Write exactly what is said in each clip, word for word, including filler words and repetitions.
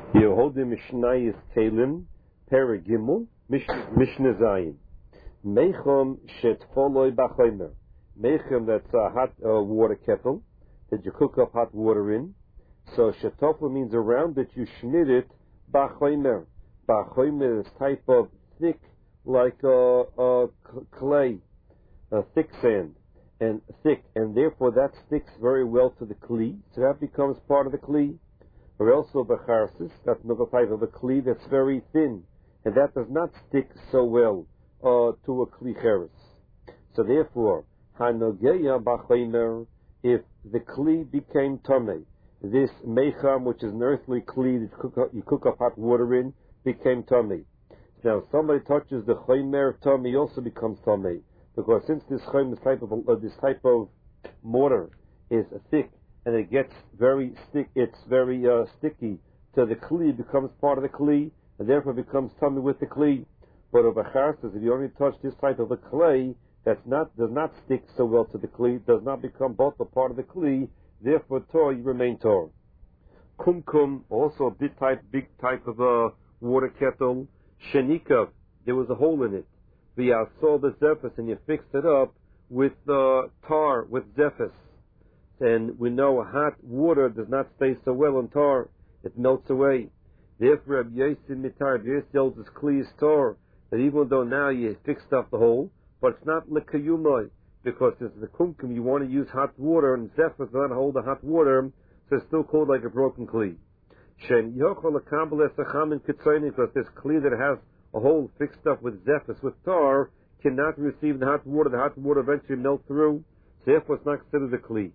Yehuda Mishnayis Kalim, Perigimel, Mishnah Zayin. Mechom shetfoloi b'chaymer. Mechom, that's a hot uh, water kettle that you cook up hot water in. So shetofel means around it you schnit it b'chaymer. B'chaymer is type of thick, like a uh, uh, clay, uh, thick sand, and thick, and therefore that sticks very well to the kli. So that becomes part of the kli. Or also b'charsis, that's another type of a kli that's very thin, and that does not stick so well uh, to a kli cheres. So therefore, hanogeya b'chaymer, if the kli became tamei, this mecham, which is an earthly kli that you cook up, you cook up hot water in, became tamei. Now, if somebody touches the chaymer tamei, also becomes tamei, because since this chaymer, this type of uh, this type of mortar is thick, and it gets very stick, it's very uh, sticky to the kli, becomes part of the kli, and therefore becomes tummy with the kli. But of a says, if you only touch this type of a clay, that's not does not stick so well to the kli, does not become both a part of the kli, therefore tor, you remain tor. Kumkum, also a big type, big type of a water kettle. Shenika, there was a hole in it. V'yasol the zephys, and you fixed it up with uh, tar, with zephys. And we know hot water does not stay so well on tar; it melts away. Therefore, Rabbi Yossi mitar, Rabbi Yossi holds this kli is tar, that even though now you fixed up the hole, but it's not lekayumai, because it's the kumkum, you want to use hot water, and zephyr does not hold the hot water, so it's still called like a broken kli. Shen yochol lekambel esacham in kitzoni, because this kli that has a hole fixed up with zephyr, with tar, cannot receive the hot water. The hot water eventually melts through, so therefore it's not considered a kli.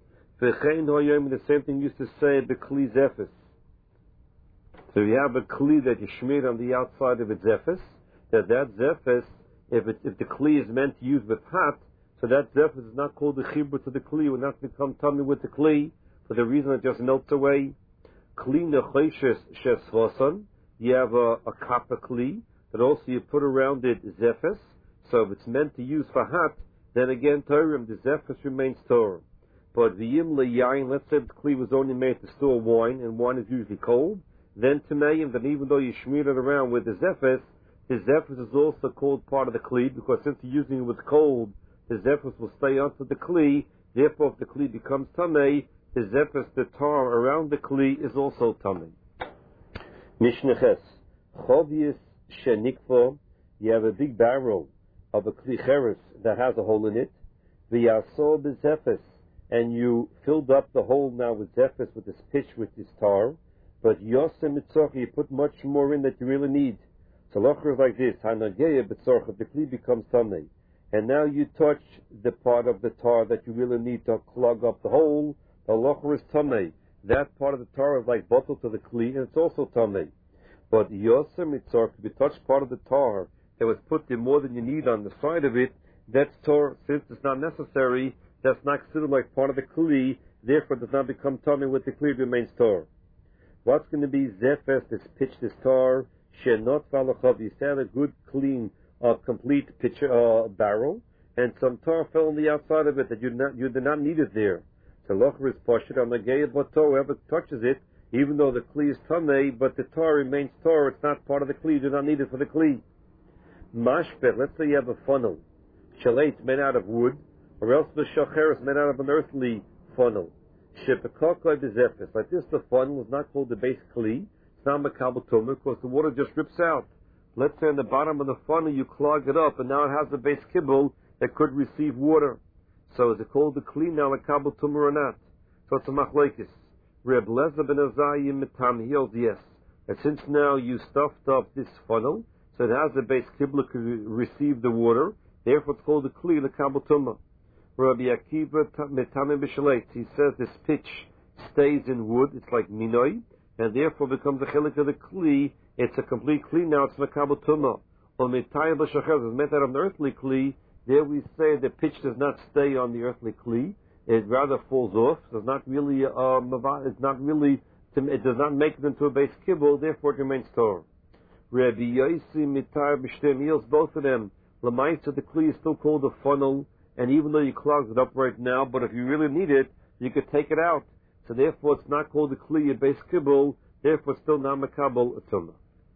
The same thing used to say the kli zephys. So you have a kli that you smear on the outside of its zephys, that that zephys, if it, if the kli is meant to use with hot, so that zephys is not called the chibur to the kli, will not become tummy with the kli, for the reason it just melts away. Kli nechoshes shesvasan, you have a, a copper kli, that also you put around it zephys, so if it's meant to use for hot, then again, Torah, the zephys remains Torah. But the yim le'yayin, let's say the kli was only made to store wine, and wine is usually cold, then tameim, then even though you smear it around with the zephys, the zephys is also called part of the kli, because since you're using it with cold, the zephys will stay onto the kli, therefore if the kli becomes tamei, the zephys, the tar around the kli, is also tamei. Mishnah Ches, chovius shenikvo, you have a big barrel of a kli cheres that has a hole in it, v'yasol b'zephys, and you filled up the hole now with zephys, with this pitch, with this tar, but yosem mitzorcha, you put much more in that you really need. So locher is like this, hanageya b'tzorcha, the kli becomes tamei, and now you touch the part of the tar that you really need to clog up the hole, the locher is tamei. That part of the tar is like bottle to the kli, and it's also tamei. But yosem mitzorcha, if you touch part of the tar that was put there more than you need on the side of it, that's tar, since it's not necessary, that's not considered like part of the kli, therefore does not become tummy with the kli, it remains tar. What's going to be zephys, this pitch, this tar, shenot valachav, you said a good, clean, uh, complete pitch, uh, barrel, and some tar fell on the outside of it that you did not, you did not need it there. So locher is poshet on the gay, but whoever touches it, even though the kli is tamei, but the tar remains tar, it's not part of the kli, you do not need it for the kli. Mashpet, let's say you have a funnel, shalait made out of wood, or else the shacher is made out of an earthly funnel. Shepekokoi b'zephys. Like this, the funnel is not called the base kli. It's not makabel tumah, because the water just rips out. Let's say in the bottom of the funnel you clog it up, and now it has a base kibble that could receive water. So is it called the kli now makabel tumah or not? So it's a machlekes. Reb Lezer ben Azayim mitam, he holds yes. And since now you stuffed up this funnel, so it has a base kibble that could receive the water, therefore it's called the kli makabel tumah. Rabbi Akiva Metamim B'Shaleit, he says this pitch stays in wood, it's like minoi, and therefore becomes a chelik of the kli, it's a complete kli now, it's makabel tumah. Or Metayim B'Shachez is made out of an earthly kli, there we say the pitch does not stay on the earthly kli, it rather falls off, does not really, uh, it's not really, it does not make it into a base kibble, therefore it remains tor. Rabbi Yossi Mitar B'Shtem, he holds both of them. L'maisa, the kli is still called a funnel, and even though you clogged it up right now, but if you really need it, you could take it out. So therefore it's not called a kli, a base kibble, therefore it's still not makabel tumah.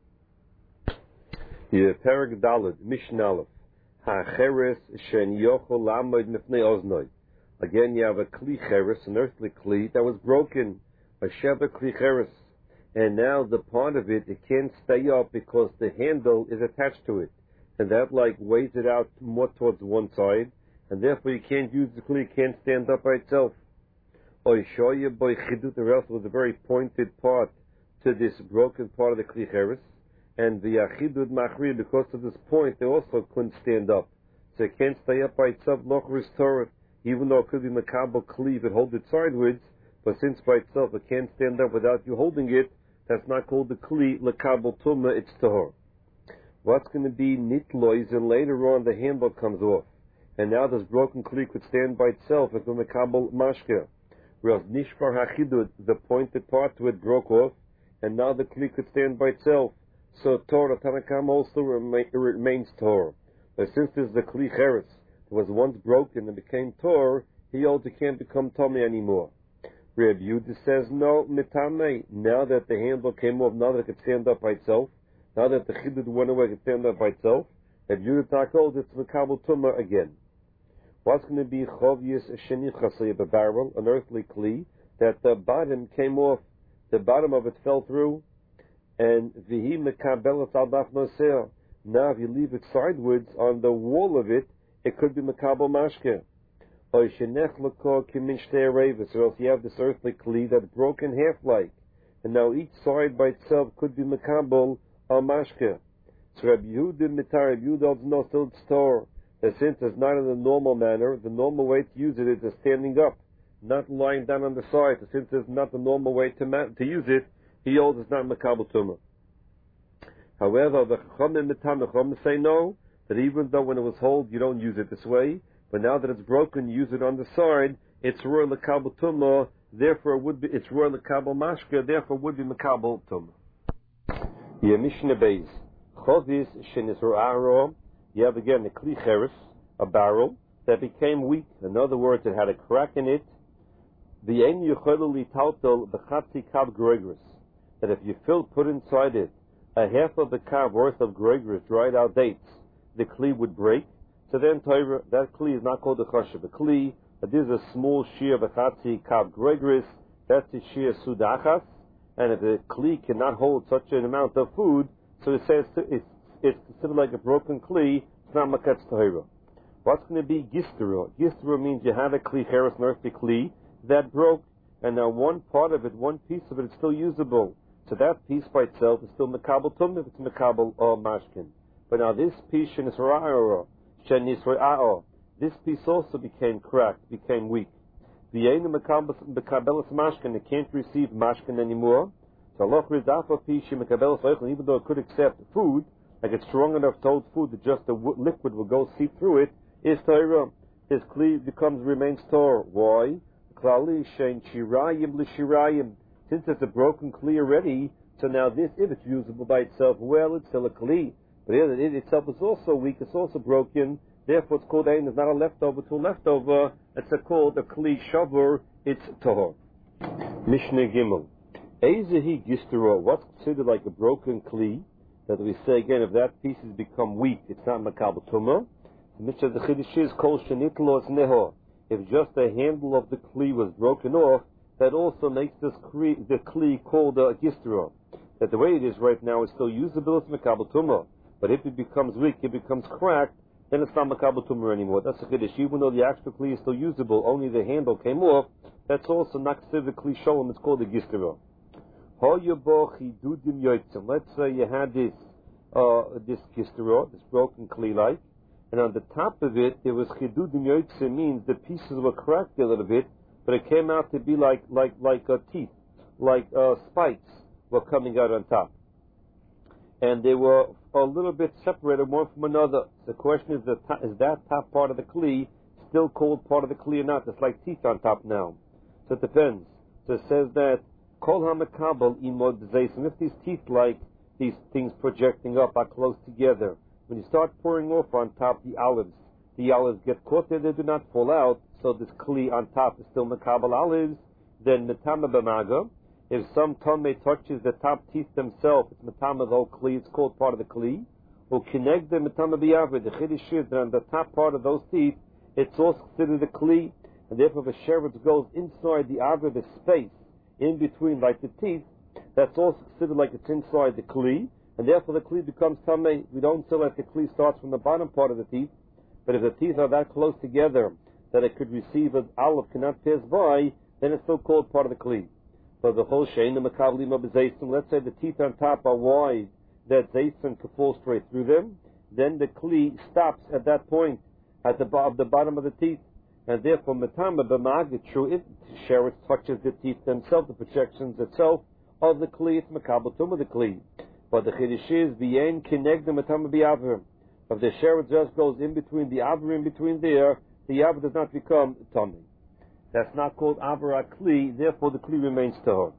Yeah, Perek Daled, Mishnah Aleph. Ha-cheres shen yochol lamod mifnei oznoi. Again, you have a kli cheres, an earthly kli, that was broken, a sheva kli cheres. And now the part of it, it can't stay up because the handle is attached to it. And that, like, weighs it out more towards one side, and therefore you can't use the kli, it can't stand up by itself. Oy shoye boy chidut, the rest was a very pointed part to this broken part of the kli cheres. And the achidud machri, because of this point, they also couldn't stand up. So it can't stay up by itself, loch restore it, even though it could be makabel kli, it hold it sideways, but since by itself it can't stand up without you holding it, that's not called the kli, lekabel tumah, it's tahor. What's going to be nitlois, and later on the handle comes off. And now this broken kli could stand by itself as a makabel mashke. Whereas nishbar hachidud, the pointed part to it broke off, and now the kli could stand by itself. So Torah Tanakam also remain, remains Torah. But since this is the Kli Cheres, it was once broken and became Torah, he also can't become Tomei anymore. Reb Yehuda says, no, Mitame, now that the handle came off, now that it could stand up by itself, now that the Chidud went away, it could stand up by itself, Reb Yehuda Takol, it's Makabel Tumah again. What's going to be Chovyus Sheni Chasei, a barrel, an earthly Kli, that the bottom came off, the bottom of it fell through, and vihi mekabelas al daf noseh. Now, if you leave it sideways on the wall of it, it could be mekabel mashke. Or shenech leko kimin shtei revis, or else you have this earthly kli that's broken half like, and now each side by itself could be mekabel al mashke. So Rabbi Yehuda mitar Rabbi Yehuda also knows still it's Torah. That since it's not in the normal manner, the normal way to use it is just standing up, not lying down on the side. So since it's not the normal way to ma- to use it, he holds it's not makabel tumah. However, the Chachamim Mitam, the Chachamim say no, that even though when it was hold, you don't use it this way, but now that it's broken, you use it on the side, it's royal makabel tumah, therefore it would be, it's royal makabel mashka, therefore it would be makabel tumah. Yeah, Mishnah Beis. Chovis shenisra'aro, you have again a kli cheres, a barrel, that became weak. In other words, it had a crack in it. The ein yuchelu litaltel b'chatzi kav gregris, that if you fill, put inside it a half of the kav worth of gregris, dried out dates, the kli would break. So then Torah, that kli is not called a chashav. A kli, that is a small shear of a chatzi kav gregris, that's a shear sudachas, and if the kli cannot hold such an amount of food, so it says it's, it's considered like a broken kli, it's not makatz Torah. What's going to be gistero? Gistero means you have a kli cheres, an earthly kli, that broke, and now one part of it, one piece of it is still usable. So that piece by itself is still mekabel tumah, it's mekabel or mashkin. But now this piece, shenisra'aro, shenisra'aro, this piece also became cracked, became weak. The ein mekabelas mashkin, it can't receive mashkin anymore. So Allah rizafa piece mekabelas oichel, even though it could accept food, like it's strong enough to hold food that just the liquid will go seep through it, is Torah. His kli becomes, remains Torah. Why? Klali shein shirayim l'shirayim. Since it's a broken kli already, so now this, if it's usable by itself, well, it's still a kli. But it, it itself is also weak, it's also broken, therefore it's called ein, it's not a leftover to a leftover, it's a called a kli shavar, it's tahor. Mishnah Gimel. Ezehi gistero, what's considered like a broken kli, that we say again, if that piece has become weak, it's not makabel tumah. The Mishnah of the Chiddush is called shenitlos neho. If just the handle of the kli was broken off, that also makes this kli, the kli called a gistero. That the way it is right now is still usable, it's makabel tumah. But if it becomes weak, it becomes cracked, then it's not makabel tumah anymore. That's the Chiddush. Even though the actual kli is still usable, only the handle came off, that's also not considered kli sholem, it's called a gistero. Let's say you had this uh, this gistero, this broken kli like, and on the top of it, there was chidudim yoytze, means the pieces were cracked a little bit, but it came out to be like like like uh, teeth, like uh, spikes were coming out on top, and they were a little bit separated one from another. The question is, that is that top part of the kli still called part of the kli or not? It's like teeth on top now, so it depends. So it says that kol hamakabel imod b'zeisim, if these teeth like these things projecting up are close together, when you start pouring off on top the olives, the olives get caught there, they do not fall out, so this kli on top is still makabel olives, then metama b'maga, If some Tomei touches the top teeth themselves, it's Matama the whole Kli, it's called part of the Kli. Or connect them Matama B'Yavir, the Chiddush is that on the top part of those teeth, it's also considered the Kli, and therefore if a sheretz goes inside the Avir, the space in between, like the teeth, that's also considered like it's inside the Kli, and therefore the Kli becomes Tamei. We don't say that the Kli starts from the bottom part of the teeth, but if the teeth are that close together that it could receive an olive cannot pass by, then it's still called part of the Kli. But the whole Shein, the Makablim of Zaysim, let's say the teeth on top are wide, that Zaysim could fall straight through them, then the Kli stops at that point, at the, bo- the bottom of the teeth, and therefore Matama B'Magid, true, if sheretz touches the teeth themselves, the projections itself of the Kli, it's Makabal Tum of the Kli. But the Chiddush is, V'yen Kineg the Matama B'Yavrim. If the sheretz just goes in between the Avrim, in between there, the Yav does not become Tomei. That's not called Avra Kli, therefore the Kli remains Tahor.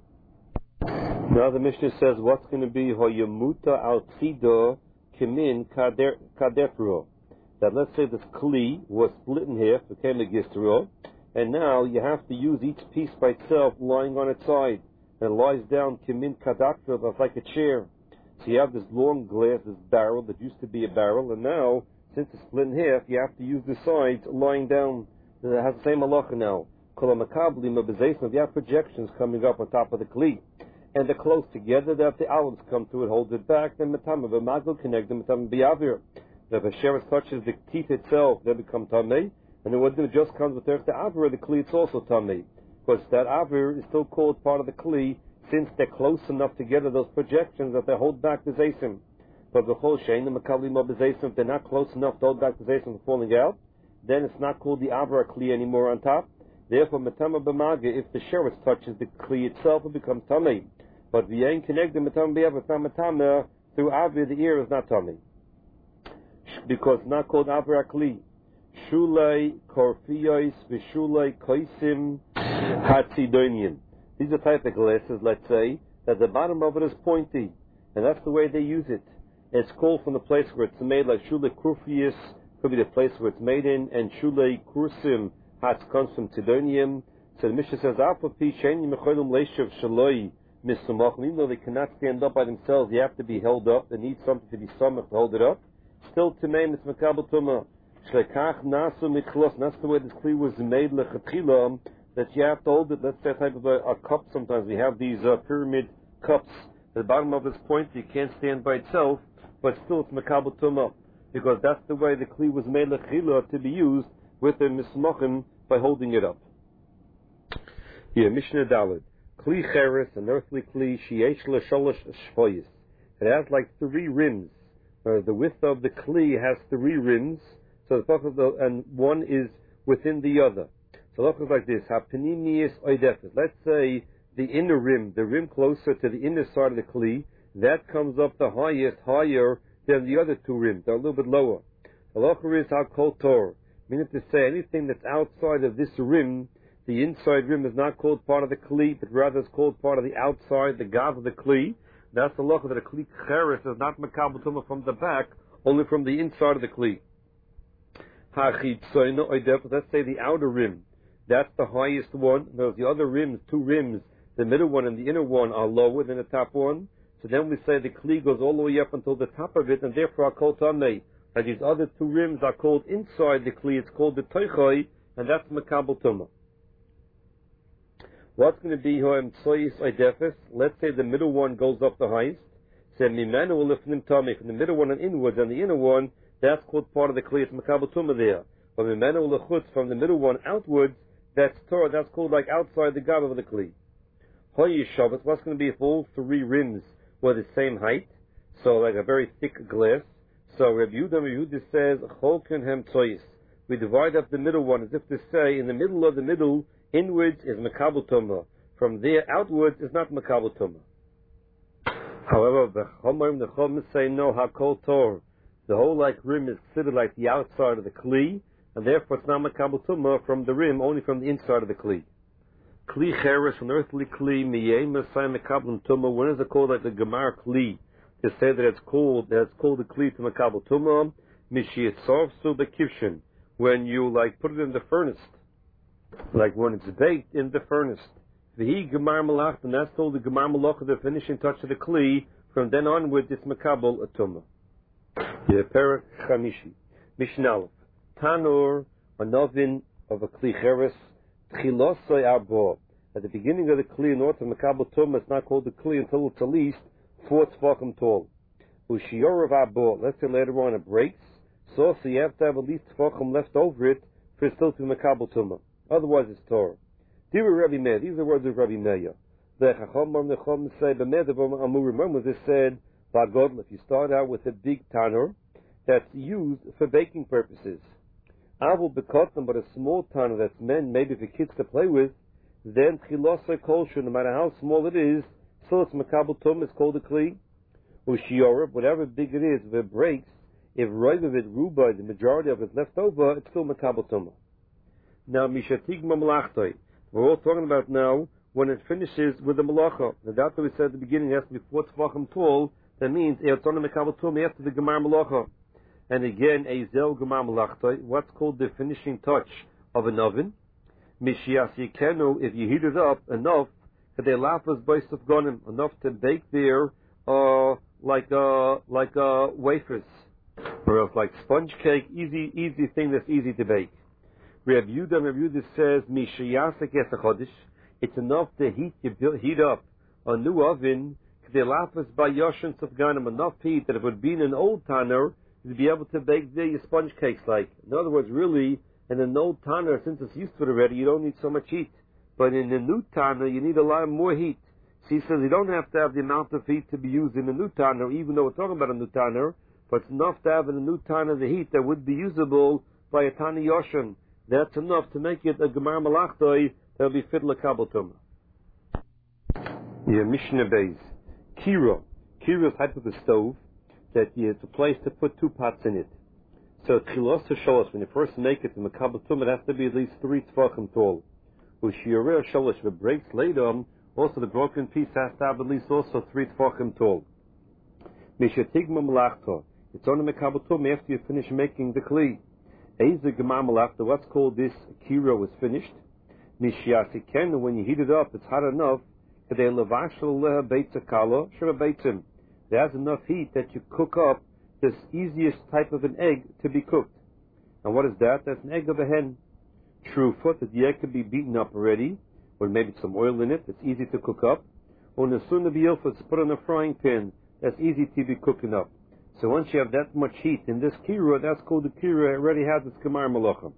Now the Mishnah says, what's going to be Hoyamuta al Tzido Kimin Kadefro? That let's say this Kli was split in half, became a Gistro, and now you have to use each piece by itself lying on its side. And it lies down Kimin Kadefro, that's like a chair. So you have this long glass, this barrel that used to be a barrel, and now, since it's split in half, you have to use the sides lying down. It has the same halacha now. If you have projections coming up on top of the Kli, and they're close together, that the olives come to it, holds it back, then Matama B'Magil connect them Matama B'Yavir. If a sheretz touches the teeth itself, they become Tamei, and then when it just comes with the Avir, the Kli, it's also Tamei. Because that Avir is still called part of the Kli, since they're close enough together, those projections, that they hold back the Zaysim. But the whole Shein, the Makablim of the Zaysim, if they're not close enough to hold back the Zaysim from falling out, then it's not called the Avra Kli anymore on top. Therefore, Matama B'Maga, if the sheretz touches the Kli itself, it becomes Tamei. But the V'yen Kineg the Matama B'Yavir, it's not Matama, through Avir, the ear is not Tamei. Because it's not called Avra Kli. Shulei Korfiyos V'Shulei Koisim Hatzidonian. These are type of glasses, let's say, that the bottom of it is pointy, and that's the way they use it. It's called from the place where it's made, like Shulei Kurfius, could be the place where it's made in, and Shulei Kursim Hatz comes from Tidonium. So the Mishnah says, even though they cannot stand up by themselves, you have to be held up. They need something to be summoned to hold it up. Still, Timeim, it's Makabal Tumah. That's the way this Kli was made, that you have to hold it. Let's say a type of a, a cup sometimes. We have these uh, pyramid cups. The bottom of this point, you can't stand by itself, but still it's Makabal Tumah. Because that's the way the Kli was made lechila, to be used with the mismachim by holding it up. Here, Mishnah Daled. Kli cheres, an earthly Kli, sheyesh l'sholosh shvoyis. It has like three rims. Uh, the width of the Kli has three rims, so the top of the, and one is within the other. So look like this. Hapinimius oidefet. Let's say the inner rim, the rim closer to the inner side of the Kli, that comes up the highest, higher than the other two rims. They're a little bit lower. The locher is hakol tor. Meaning to say anything that's outside of this rim, the inside rim is not called part of the Kli, but rather is called part of the outside, the gav of the Kli. That's the locher that a Kli cheres is not makabel tumah from the back, only from the inside of the Kli. Hachitzoyno oidef. Let's say the outer rim. That's the highest one. There's the other rims, two rims, the middle one and the inner one are lower than the top one. So then we say the Kli goes all the way up until the top of it, and therefore are called Tamei. And these other two rims are called inside the Kli. It's called the Toichoi, and that's Makabel Tumah. What's going to be Hoem Tsoyis Oidefes? Let's say the middle one goes up the highest. Say Mimenu Ulifnim Tamei. From the middle one and inwards, and the inner one, that's called part of the Kli. It's Makabel Tumah there. But Mimenu Ulechutz, from the middle one outwards, that's Torah. That's called like outside the Gav of the Kli. Hoyi Shabbat. What's going to be if all three rims were the same height? So like a very thick glass. So Rabbi Yehuda, Rabbi Yehuda says, Cholken hem tzoyis. We divide up the middle one as if to say, in the middle of the middle, inwards is Makabel Tumah. From there outwards is not Makabel Tumah. However, the Chomarim, the Chom say, no, hakol tor. The whole like rim is considered like the outside of the Kli, and therefore it's not Makabel Tumah from the rim, only from the inside of the Kli. Kli cheres, an earthly Kli, miyeh masai Makabel Tumah. When is it called like the Gemar Kli? To say that it's called that it's called a Kli to Makabel Tumah, mishiyitzarvsu bekivshin. When you like put it in the furnace, like when it's baked in the furnace. V'hi gemar malach, and that's called the gemar malach, the finishing touch of the kli. From then onward, it's makabel a tumah. The Perek Chamishi. Mishnah. Tanur, an oven of a kli cheres, tchilosoi arbo. At the beginning of the kli, in order to makabel tumah, it's not called the kli until it's at least four tefachim tall. Ushior of arbo. Let's say later on it breaks, so, so you have to have at least tefachim left over it for it still to be makabel tumah. Otherwise, it's Torah. These are Rabbi Meir. These are the words of Rabbi Meir. The Chacham Bar Nechom say, remember this said, if you start out with a big tanur that's used for baking purposes, Avul Bekotam, but a small tanur that's meant maybe for kids to play with, then Chilosai Kolshu, no matter how small it is, still it's Makabel Tum, it's called a Kli. Ushiorah, whatever big it is, if it breaks, if right of it, Ruba, the majority of it left over, it's still Makabel Tum. Now, Mishatig Mamlachtoi, we're all talking about now when it finishes with the Malacha. The data we said at the beginning, it has to be four tefachim tall. That means it's on the Makabel Tumah after the Gemar Malacha. And again, Ezel Gemar Malachtoi, what's called the finishing touch of an oven. Mishias Yikenu, if you heat it up enough, they lafas bois of gonim, enough to bake there, uh, like, uh, like, uh, wafers. Or else like sponge cake, easy, easy thing that's easy to bake. Rav Yehuda, Rav Yehuda says, Mishiyasek Esachodish, it's enough to heat, you heat up a new oven, they lafas by yoshins of ganim, enough heat that if it would be in an old tanner, you'd be able to bake there your sponge cakes like. In other words, really, in an old tanner, since it's used to it already, you don't need so much heat. But in a new tanner, you need a lot more heat. So he says you don't have to have the amount of heat to be used in a new tanner, even though we're talking about a new tanner, but it's enough to have in a new tanner the heat that would be usable by a tanner yoshin. That's enough to make it a gemar malachtoi that will be fit l'kabel tumah. Yeah, Mishnah Beis. Kira. Kira is type of a stove that you, it's a place to put two pots in it. So tchilos to show us when you first make it, the makabel tumah, it has to be at least three tefachim tall. Ushioreh sholosh, if it breaks later, also the broken piece has to have at least also three tefachim tall. Mishatigma malachto. It's on the makabel tumah after you finish making the kli. Eizer gemar malachto, what's called this kira was finished. Mishiasiken, when you heat it up, it's hot enough. There's enough heat that you cook up this easiest type of an egg to be cooked. And what is that? That's an egg of a hen. True foot, that the egg could be beaten up already, or maybe some oil in it. It's easy to cook up. Or nesuna b'ilfa, it's put on a frying pan. That's easy to be cooking up. So once you have that much heat in this kira, that's called the kira. It already has its gemar malacha.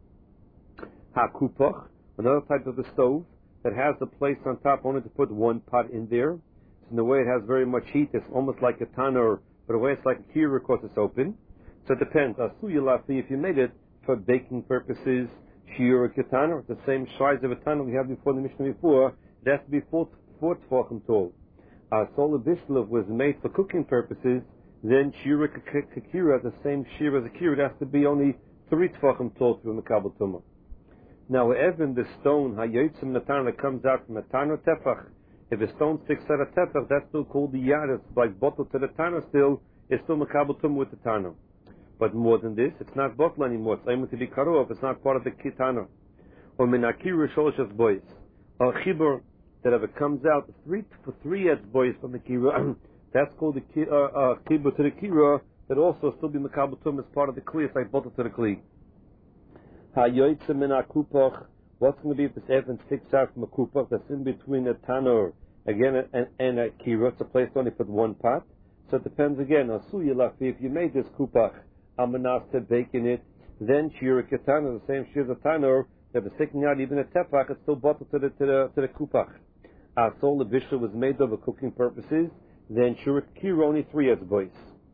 Ha-kupach, another type of a stove that has a place on top only to put one pot in there. So in the way it has very much heat, it's almost like a tanner, but the way it's like a kira because it's open. So it depends. If you made it for baking purposes, shiur ketana, it's the same size of a tanner we had before in the Mishnah before, it has to be four tefachim tall. Uh, Sola Bishlov was made for cooking purposes, then shiur kekira, the same shiur as a kira, it has to be only three tefachim tall to be makabel tumah. Now, even the stone, hayotzim natan, that comes out from a tanner tefach, if a stone sticks out a tefach, that's still called the yad, it's like bottle to the tanner still, it's still makabel tumah with the tanner. But more than this, it's not bottle anymore, it's able to be cut off, it's not part of the tanner. Or minakiru sholosh boys, a chibur, that if it comes out three for three ets boys from the kira, that's called the chibur uh, uh, to the kira, that also still be makabel tumah as part of the kli, it's like bottle to the kli. Ha-yoytzim in a-kupach, what's going to be if this evan sticks out from a kupach that's in between a tanner, again, and, and a kira, it's a place to only put one pot. So it depends again, if you made this kupach, amanas to bake in it, then shiur ketana, the same shiur as a tanner, if it's sticking out even a tefach, it's still bottled to the, to the, to the kupach. Our soul, the bishul was made over cooking purposes, then shiur kira, only three as boys.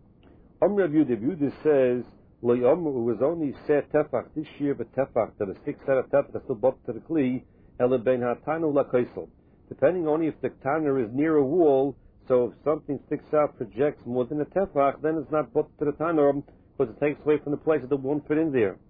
Amr Rav Yehuda, Yehuda says, Lo yomer, it was only set tefach, this year of a tefach, that a six set of tefach that's still bought to the kli, ele ben hatanu la kaisel. Depending only if the tanner is near a wall, so if something sticks out, projects more than a tefach, then it's not bought to the tanner, because it takes away from the place that it won't fit in there.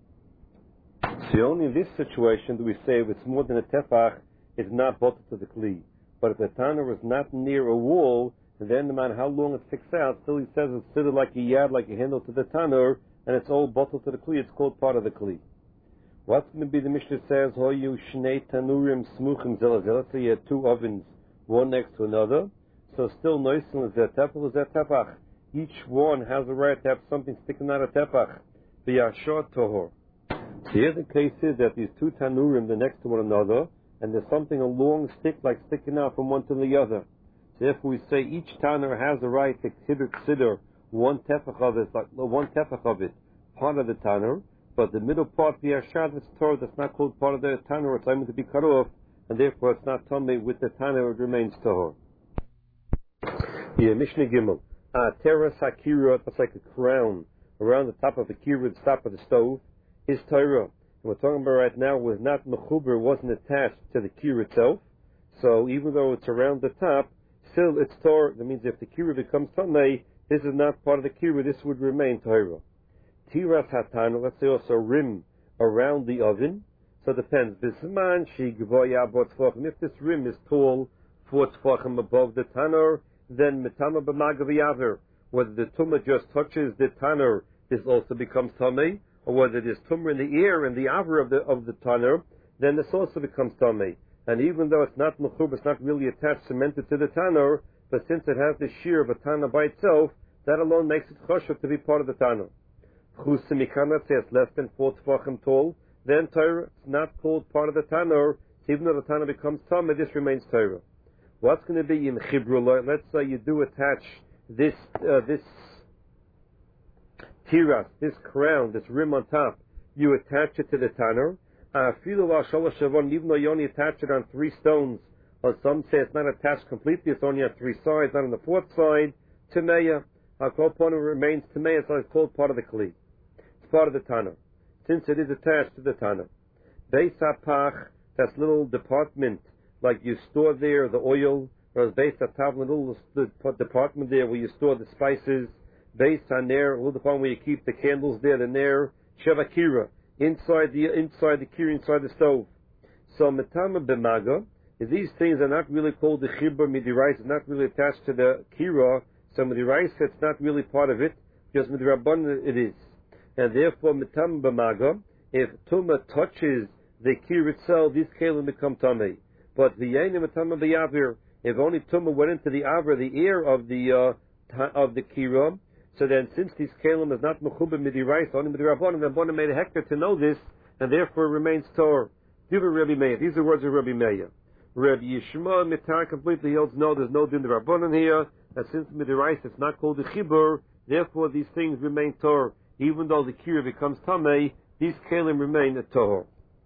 So only in this situation do we say if it's more than a tefach, it's not bought to the kli. But if the tanner is not near a wall, then no matter how long it sticks out, still he says it's considered like a yad, like a handle to the tanner, and it's all bottled to the kli, it's called part of the kli. What's going to be the Mishnah says, Hoyu Shnei Tanurim Smuchim Zelazeh. Let's say you had two ovens, one next to another. So still Noisin Zeh Tefach Zeh Tefach. Each one has a right to have something sticking out of Tefach. B'yashor Tohor. So here the case is that these two Tanurim, they're next to one another, and there's something, a long stick, like sticking out from one to the other. So if we say each Tanur has a right to consider one Tefach of it, like one Tefach of it, part of the Tanur, but the middle part, the Ashad, that's Torah, that's not called part of the Tanur, it's able to be cut off, and therefore it's not Tomei with the Tanur, it remains Tahor. Yeah, Mishnah Gimel. Uh, Teras HaKira, that's like a crown around the top of the Kira, the top of the stove, is Torah. And we're talking about right now was not Mechuber, wasn't attached to the Kira itself, so even though it's around the top, still it's Torah. That means if the Kira becomes Tomei, this is not part of the Kira, this would remain Torah. Tiras hatana, let's say also rim around the oven. So it depends. Bisman she gvoya bot tfachim. If this rim is tall four tfachim above the tanur, then mitama b'magav. Whether the tumah just touches the tanur, this also becomes tamei, or whether there's tumah in the ear and the aver of the of the tanur, then this also becomes tamei. And even though it's not mechub, it's not really attached, cemented to the tanur, but since it has the shear of a tanur by itself, that alone makes it choshev to be part of the tanur. Chusimikana says less than four tefachim tall, then Torah, it's not called part of the Tanur, so even though the Tanur becomes Tameh, this remains Torah. What's going to be in Chibrullah? Let's say you do attach this, uh, this tiras, this crown, this rim on top, you attach it to the Tanur, even though you only attach it on three stones, or some say it's not attached completely, it's only on three sides, not on the fourth side, Tameya, our Kolpona remains Tameya, so it's called part of the Kli. Part of the Tanur, since it is attached to the Tanur. Beis HaPach, that's little department, like you store there the oil, or Beis HaTav, little department there where you store the spices. Beis HaNer, a little department where you keep the candles there, the Ner. Sheva Kira, inside the inside the Kira, inside the stove. So Metama B'Maga, these things are not really called the Chibur Midirais, it's not really attached to the Kira, so Midirais, it's not really part of it, just Midirabban it is. And therefore, mitam b'maga, if tumah touches the kir itself, these kelim become tamei. But the yenim mitam b'yavir, if only tumah went into the avir, the ear of the uh, of the kira, so then since these kelim is not mechubah midirais, only midirabbanim, the Rabbanim made a hektar to know this, and therefore it remains tor. Divrei Rabbi Meir. These are words of Rabbi Meir. Rabbi Yishma mitar completely holds no, there's no din Rabbanim here. That since midirais it's not called the chibur, therefore these things remain tor. Even though the kira becomes tamei, these kelim remain a tohor.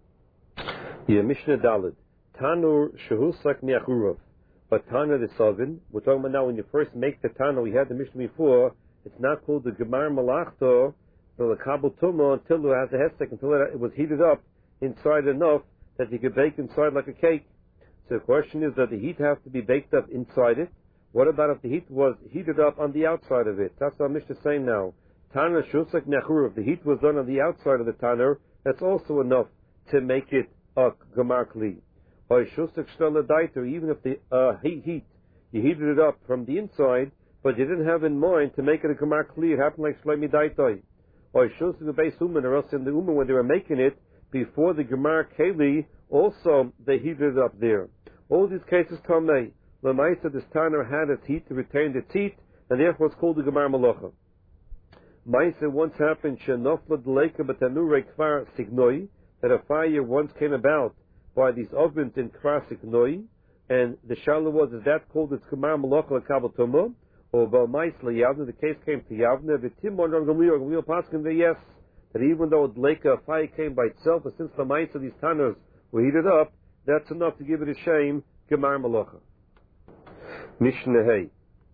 Yeah, Mishnah Daled. Tanur shehusak miachurav. But tanur the sovin, we're talking about now when you first make the tanur, we had the Mishnah before, it's not called the gemar malachto, the kabel tumah, until it has a hesek, until it was heated up inside enough that you could bake inside like a cake. So the question is, that the heat have to be baked up inside it? What about if the heat was heated up on the outside of it? That's what Mishnah is saying now. Tanur shusak nechur, if the heat was done on the outside of the tanur, that's also enough to make it a gemar kli. Or shusak shtaladaiter, even if the uh, heat, heat, you heated it up from the inside, but you didn't have in mind to make it a gemar kli, it happened like shloimi daitoi. Or shusak the base uman, or else in the uman when they were making it, before the gemar keli, also they heated it up there. All these cases tamei. Lamaisa, this tanur had its heat to retain its heat, and therefore it's called the gemar malacha. Maisa once happened, Shenofla Deleka Batanure Kvar Signoi, that a fire once came about by these ovens in Kvar Signoi, and the Shala was, is that called its Kamar Malachal Kabaltumah, or Balmaisla Yavna, the case came to Yavna, the Timon on Gamliel, Gamliel Paskin, the yes, that even though Deleka, a fire came by itself, but since the Maisa, these tanners were heated up, that's enough to give it a shame, Kamar Malacha. Mishnah Hay.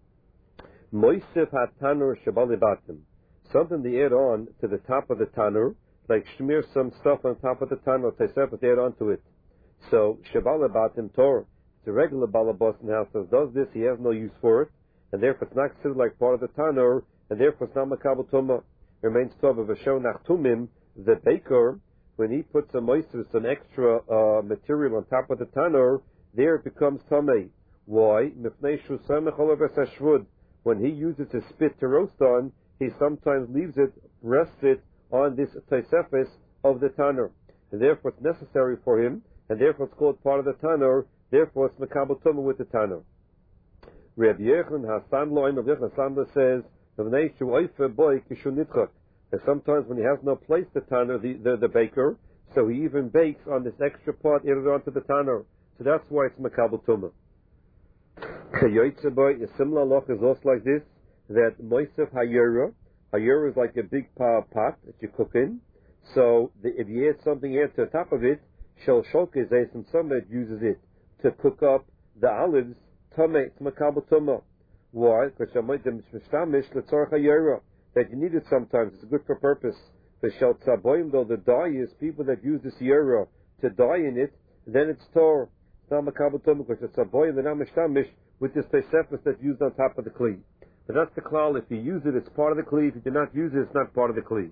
Moisef HaTanur Shabalibatim. Something to add on to the top of the tanur, like shmir some stuff on top of the tanur, teisefet add on to it. So, Shabala Batim Tor, it's a regular Balabas in the house that does this, he has no use for it, and therefore it's not considered like part of the tanur, and therefore it's not Makabal Tumah. Remains Tov of a show Nachtumim, the baker, when he puts some moisture, some extra uh, material on top of the tanur, there it becomes Tamei. Why? When he uses his spit to roast on, he sometimes leaves it, rests it on this taisefes of the tanur. and therefore it's necessary for him, and therefore it's called part of the tanner, therefore it's Makabel Tumah with the tanner. Rabbi Yechon Hasan Loim, Rabbi Yechon Hasan says, that sometimes when he has no place to tanner, the, the, the baker, so he even bakes on this extra part added onto the tanner. So that's why it's Makabel Tumah. A similar loch is also like this, that Moisef Hayera, Hayera is like a big pot that you cook in, so the, if you add something else to the top of it, Shel Shokes, and some that uses it to cook up the olives, Tumah, it's Makabel Tumah. Why? Because that you need it sometimes. It's good for purpose. The Shel Tzaboim, though the dye is people that use this Yera to dye in it, then it's Tor. It's not Makabel Tumah because it's Tzaboim and not Mishtamish with this Tosefus that's used on top of the Kli. But that's the klal. If you use it, it's part of the Kli. If you do not use it, it's not part of the Kli.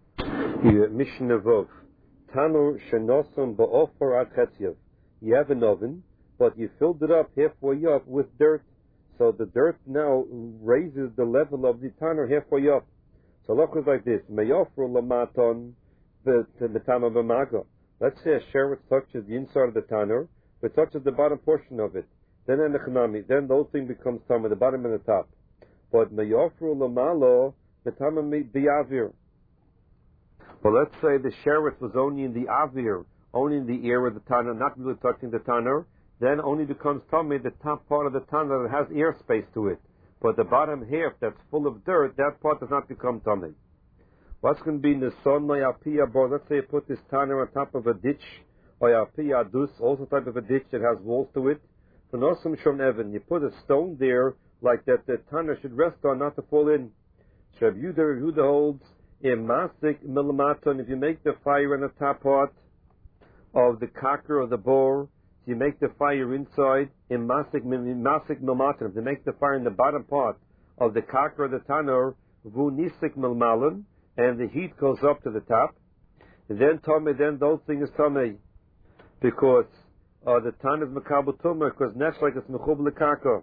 Mishnah Vov. Tanur Shenoson Ba'ofer Ad Chetziav. You have an oven, but you filled it up halfway up with dirt. So the dirt now raises the level of the tanner halfway up. So look is like this. Meyofru lamaton the tanner b'maga. Let's say a sheretz touches the inside of the tanner, but touches the bottom portion of it. Then enechnami. Then the whole thing becomes tamar, the bottom and the top. But meyofru lamalo the tamar bi'avir. Well, let's say the sheretz was only in the avir, only in the air of the tanner, not really touching the tanner. Then only becomes tummy the top part of the tanner that has air space to it. But the bottom half that's full of dirt, that part does not become tummy. What's going to be Neson Mayapia Bor? Let's say you put this tanner on top of a ditch, or Yapia Dus, also type of a ditch that has walls to it. For Nosum Shom Evan, you put a stone there like that the tanner should rest on, not to fall in. Shab Yudah Yehuda holds in Masik Milamaton, if you make the fire in the top part of the cocker or the boar, you make the fire inside in masik masik milmatan. They make the fire in the bottom part of the cocker or the tanner, vu nisik milmalan, and the heat goes up to the top. And then tummy, then those things is tummy, because uh, the tanner is Makabel Tumah, because next like it's mechub lekaka.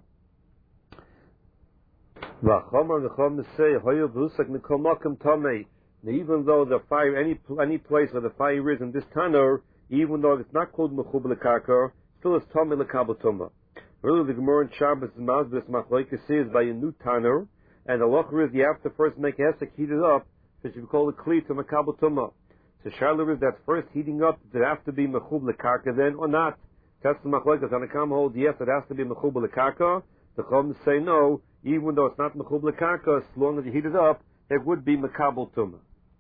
V'chomer v'chom say hoyu v'usak nikomakim tummy. Even though the fire, any any place where the fire is in this tanner, even though it's not called mechub lekaka, still it's tummy lekabel tumah. Really, the Gemara in Shabbos and Masbis Machlokes says by a new tanner, and the locher is you have to first make hesek, heat it up, so you call it kli to makabel tumah. So Shaila is that first heating up, does it have to be mechub lekaka then or not? That's the Machlokes. Hanakam hold yes, it has to be mechub lekaka. The Chum say no, even though it's not mechub lekaka, as long as you heat it up, it would be makabel tumah.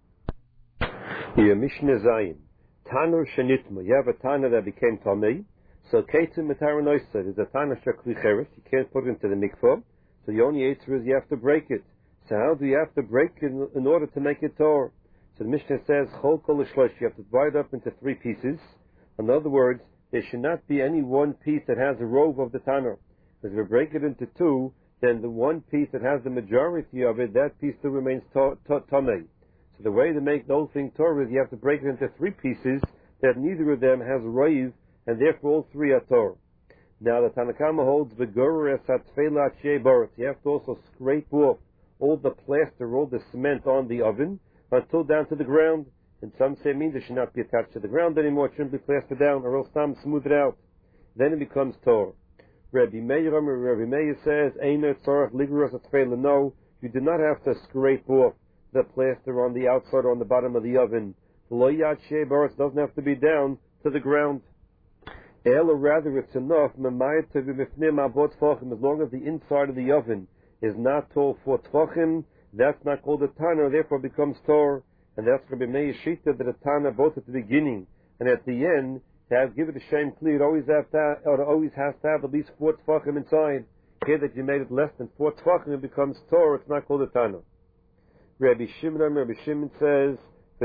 Here, Mishnah Zayin. Tanur shenitma. You have a tanner that became tamei. So keitzim metaranoisa. There's a tanner shakli cheres. You can't put it into the mikvah. So the only answer is you have to break it. So how do you have to break it in, in order to make it tor? So the Mishnah says chol kol l'shlosh. You have to divide it up into three pieces. In other words, there should not be any one piece that has a rove of the tanner. Because if you break it into two, then the one piece that has the majority of it, that piece still remains tamei. So the way to make the whole thing Torah is you have to break it into three pieces that neither of them has roiv, and therefore all three are Torah. Now the Tanakama holds v'gurur es hatfela atshei baritz. You have to also scrape off all the plaster, all the cement on the oven until down to the ground. And some say means it should not be attached to the ground anymore. It shouldn't be plastered down, or else some smooth it out. Then it becomes Torah. Rabbi Meir, Rabbi Meir says, "Eino tzorach ligros hatfela." No, you do not have to scrape off the plaster on the outside or on the bottom of the oven. Lo yad shei baritz doesn't have to be down to the ground. El, or rather, it's enough as long as the inside of the oven is not tall for tvachim. That's not called a tanner, therefore becomes tor. And that's going to be Meir Shita that a tanner both at the beginning and at the end to have give it a shame clear. It always have to have, or it always has to have at least four tvachim inside. Here that you made it less than four tvachim, it becomes tor. It's not called a tanner. Rabbi Shimon, Rabbi Shimon says,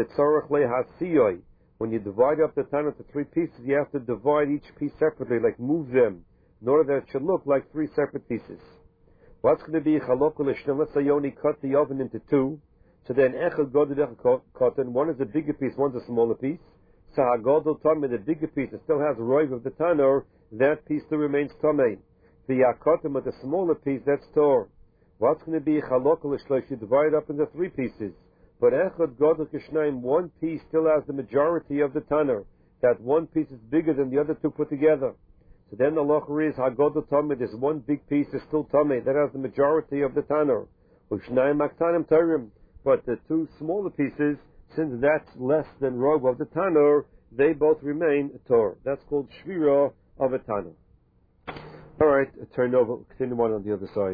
when you divide up the tanner into three pieces, you have to divide each piece separately, like move them, in order that it should look like three separate pieces. What's going to be chalokul l'shneim? Let's say you only cut the oven into two, so then echad godel echad katan. One is a bigger piece, one's a smaller piece. So hagodol tamei, the bigger piece that still has a roiv of the tanner, that piece still remains tamei. The yakotim with the smaller piece, that's tor. What's going to be chalokul l'shlosh? You divide up into three pieces. But Echad Godel Kishnaim, one piece still has the majority of the Tanner. That one piece is bigger than the other two put together. So then the locher is Hagodel Tomei, this one big piece is still Tomei, that has the majority of the Tanner. Ushnaim Maktanim Tarim. But the two smaller pieces, since that's less than Rob of the Tanner, they both remain a Tor. That's called Shvira of a Tanner. Alright, turn over, continue on on the other side.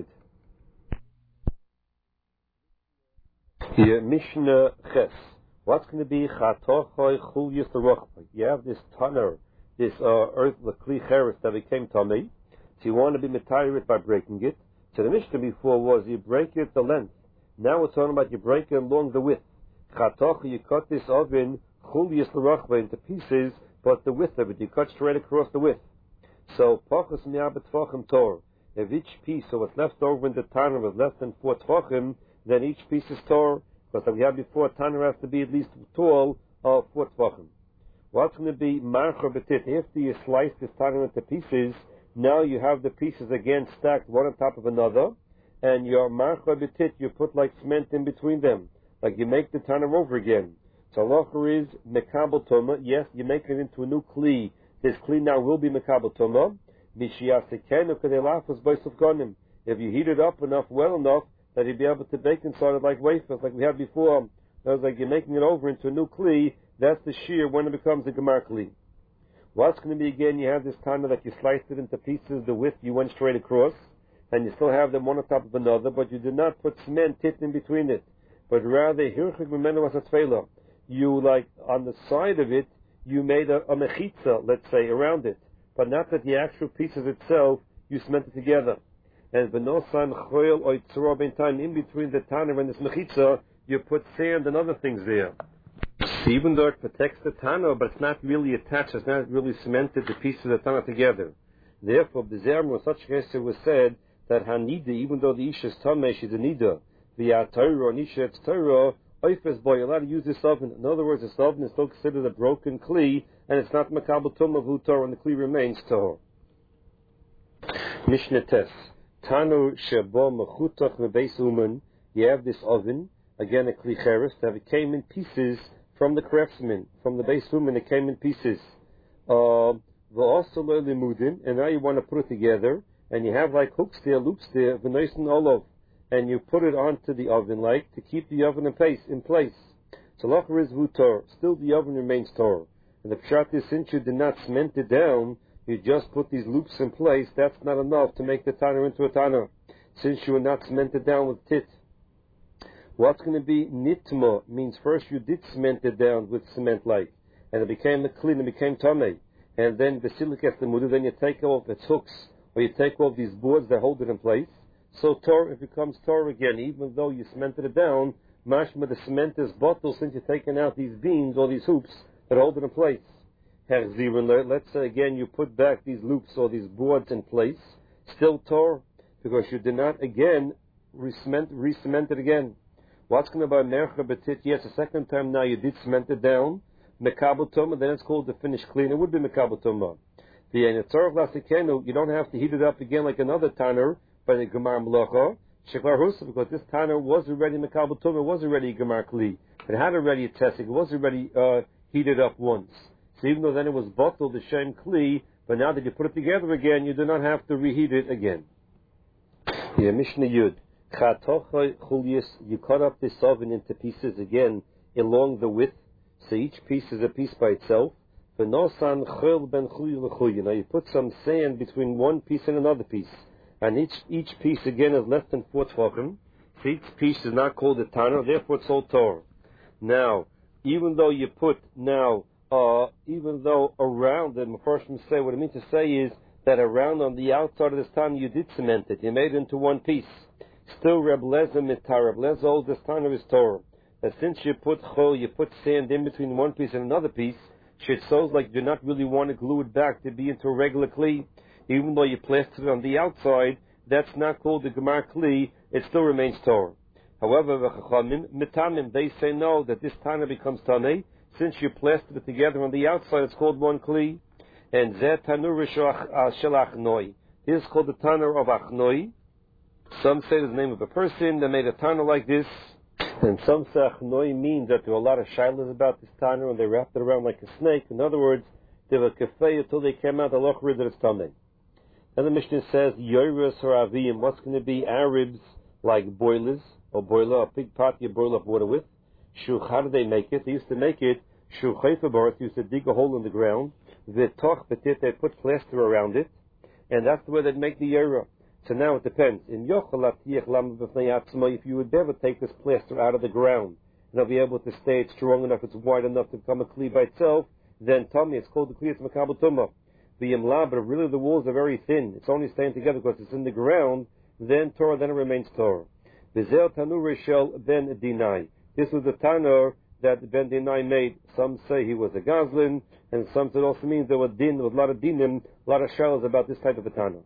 Here, Mishnah Ches. What's going to be Chatochoi Chulyas L'Rochbei? You have this Tanner, this uh, earth, the Kli Cheres that became Tomei. So you want to be Metayir it by breaking it. So the Mishnah before was you break it the length. Now we're talking about you break it along the width. Chatochoi, you cut this oven Chulyas L'Rochbei into pieces, but the width of it, you cut straight across the width. So, Pachas Mi'abet Tvachim Tor. If each piece of what's left over in the Tanner was less than four Tvachim, then each piece is Tor. Because like we had before, Tanner has to be at least tall of four Tvachim. What's going to be Marcha Betit? After you slice this Tanner into pieces, now you have the pieces again stacked one on top of another, and your Marcha Betit, you put like cement in between them. Like you make the Tanner over again. So, Locher is Mekabel Toma. Yes, you make it into a new Kli. This Kli now will be Mekabel Toma. If you heat it up enough, well enough, that you'll be able to bake inside it like wafers, like we had before. That was like you're making it over into a new Kli. That's the shear when it becomes a Gemar Kli. What's going to be again, you have this Tanner that you sliced it into pieces, the width you went straight across, and you still have them one on top of another, but you did not put cement tit in between it, but rather, Hirchik Memenu was a Tfeilah. You, like, on the side of it, you made a, a mechitza, let's say, around it. But not that the actual pieces itself, you cemented together. And benosan choil or tzora ben time, in between the Tanner and this mechitza, you put sand and other things there. So even though it protects the Tanner, but it's not really attached, it's not really cemented the pieces of the Tanner together. Therefore, the Zermo, such a case was said that Hanida, even though the Isha is Tameh, she's a Nida, the Torah, Nisha, it's Torah, Oifes boy, you're allowed to use this oven. In other words, this oven is still considered a broken Kli, and it's not Makabel Tumah Vu Torah, and the Kli remains Torah. Mishnah Tes. Tanu Shebo Mechutach Mebeis Uman. You have this oven, again a Kli Cheres, that it came in pieces from the craftsman, from the Beis Uman, it came in pieces. Uh, and now you want to put it together, and you have like hooks there, loops there, V'noisen Olov, and you put it onto the oven like to keep the oven in place. In place. So Locher is Vutor, still the oven remains Tor. And the Pshat is, since you did not cement it down, you just put these loops in place, that's not enough to make the Tanner into a Tanner, since you were not cemented down with tit. What's going to be Nitma means first you did cement it down with cement like, and it became a clean, it became Tameh. And then the silicate the mudu, then you take off its hooks, or you take off these boards that hold it in place. So Tor, it becomes Tor again, even though you cemented it down. Mashma, the cement is bottled since you've taken out these beams or these hoops that hold it in place. Let's say again you put back these loops or these boards in place, still Tor, because you did not again re-cement, re-cement it again. What's going to be Mercha Betit? Yes, the second time now you did cement it down, Mekabel Tumah, then it's called the finished clean. It would be Mekabel Tumah. The Netzorach Lasikenu, you don't have to heat it up again like another Tanner by the Gemar Melacha, Sheklar Husa, because this Tanner was already Mekabel Tumah, was already Gemar Kli. It had already a testing, it was already uh, heated up once. So even though then it was bottled, the Shem Kli, but now that you put it together again, you do not have to reheat it again. Yeah, Mishnah Yud. You cut up this oven into pieces again along the width, so each piece is a piece by itself. Now you put some sand between one piece and another piece, and each each piece again is less than four tefachim. So each piece is not called a Tanner, therefore it's all Torah. Now, even though you put now, uh, even though around the Mepharshim say, what I mean to say is that around on the outside of this Tanner you did cement it, you made it into one piece. Still Reb Lezer mitar. Reb Lezer holds this Tanner is Torah. That since you put chol, you put sand in between one piece and another piece, it shows like you do not really want to glue it back to be into a regular Kli. Even though you plastered it on the outside, that's not called the Gemar Kli, it still remains Torah. However, Mitamim, they say no, that this Tanner becomes Taneh. Since you plastered it together on the outside, it's called one Kli. And Zeh Tanur Shel Achnoi. This is called the Tanner of Achnoi. Some say it's the name of a person that made a Tanner like this. And some say achnoi means that there are a lot of shilas about this Tana and they wrapped it around like a snake. In other words, they were kafei until they came out, Allah rid of its tummy. Then the Mishnah says, Yoris or Aviyim, what's going to be Arabs like boilers, or boiler, a big pot you boil up water with. Shuch, how do they make it? They used to make it, Shuch Heifabarat, used to dig a hole in the ground, V'toch betit, they put plaster around it, and that's the way they'd make the Yora. So now it depends. In Yochalat Yech Lam B'fnei Atzma, if you would ever take this plaster out of the ground, and they'll be able to stay it's strong enough, it's wide enough to become a Kli by itself, then Tommy, it's called the Kli, it's Makabel Tumah. The Yimla, but really the walls are very thin. It's only staying together because it's in the ground. Then Torah, then it remains Torah. Vizel Tanu Rishel Ben Dinai. This was the Tanur that Ben Dinai made. Some say he was a Goslin, and some say it also means there was din, there was a lot of dinim, a lot of shells about this type of a Tanur.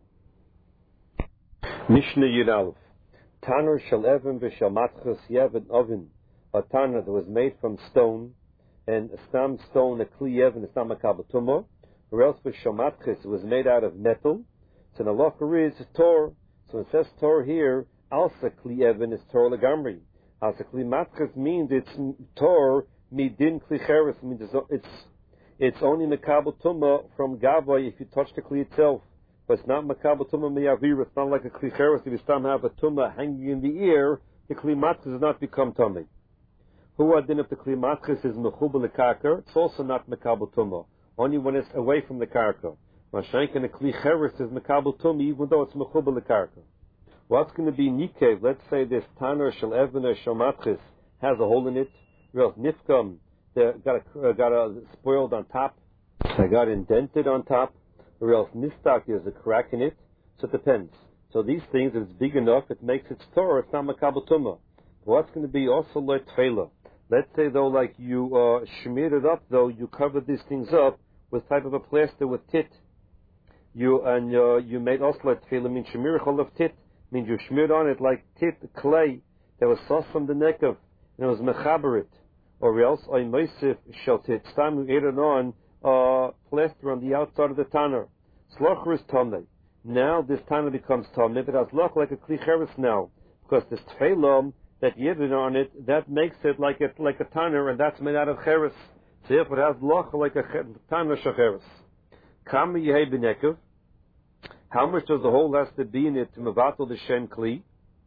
Mishnah Yudalef. Tanur Shel Even V'Shel Matchas Yevin Oven. A Tanur that was made from stone, and a stam stone, a Kli Yevin, a stam Makabel Tumah. Or else for Shomatchis, it was made out of metal. So the halacha is Tor. So it says Tor here, Alsa Kli Even is Tor Lagamri. Alsa Kli Matchis means it's Tor, Midin Kli Cheres, means it's, it's only Makabel Tumah from Gavoy if you touch the Kli itself. But it's not Makabel Tumah Miyavir, it's not like a Kli Cheres. If you still have a Tumah hanging in the ear, the Kli Matchis does not become Tumah. Who adin if the Kli Matchis is Mechubel Lekakar, it's also not Makabel Tumah. Only when it's away from the karka. Mashenk and a kli cheres is mekabel tumi, even though it's mechubel the karka. What's going to be nikev? Let's say this tanur shel even or shel matchis has a hole in it. Real nifkam, they got a, uh, got a spoiled on top. They got indented on top. Or else nistak, there's a crack in it. So it depends. So these things, if it's big enough, it makes it Torah. It's not mekabel tumah. What's going to be also like tefillah? Let's say though, like you uh, smeared it up, though you covered these things up with type of a plaster with tit. You and uh, you made also like tefillah means shemirachol of tit means you smeared on it like tit clay that was sauce from the neck of and it was mechaberit. Or else I meisif shel tit. It's time you added on uh, plaster on the outside of the tanner. Slocher is tamei. Now this tanner becomes tamei, but it has look like a kli cheres now because this tefillah that you added on it, that makes it like a, like a tanner, and that's made out of cheres. So if it has loch like a tanner shacheres. Kam yehei b'nekev. How much does the hole has to be in it to mevatel the shem kli?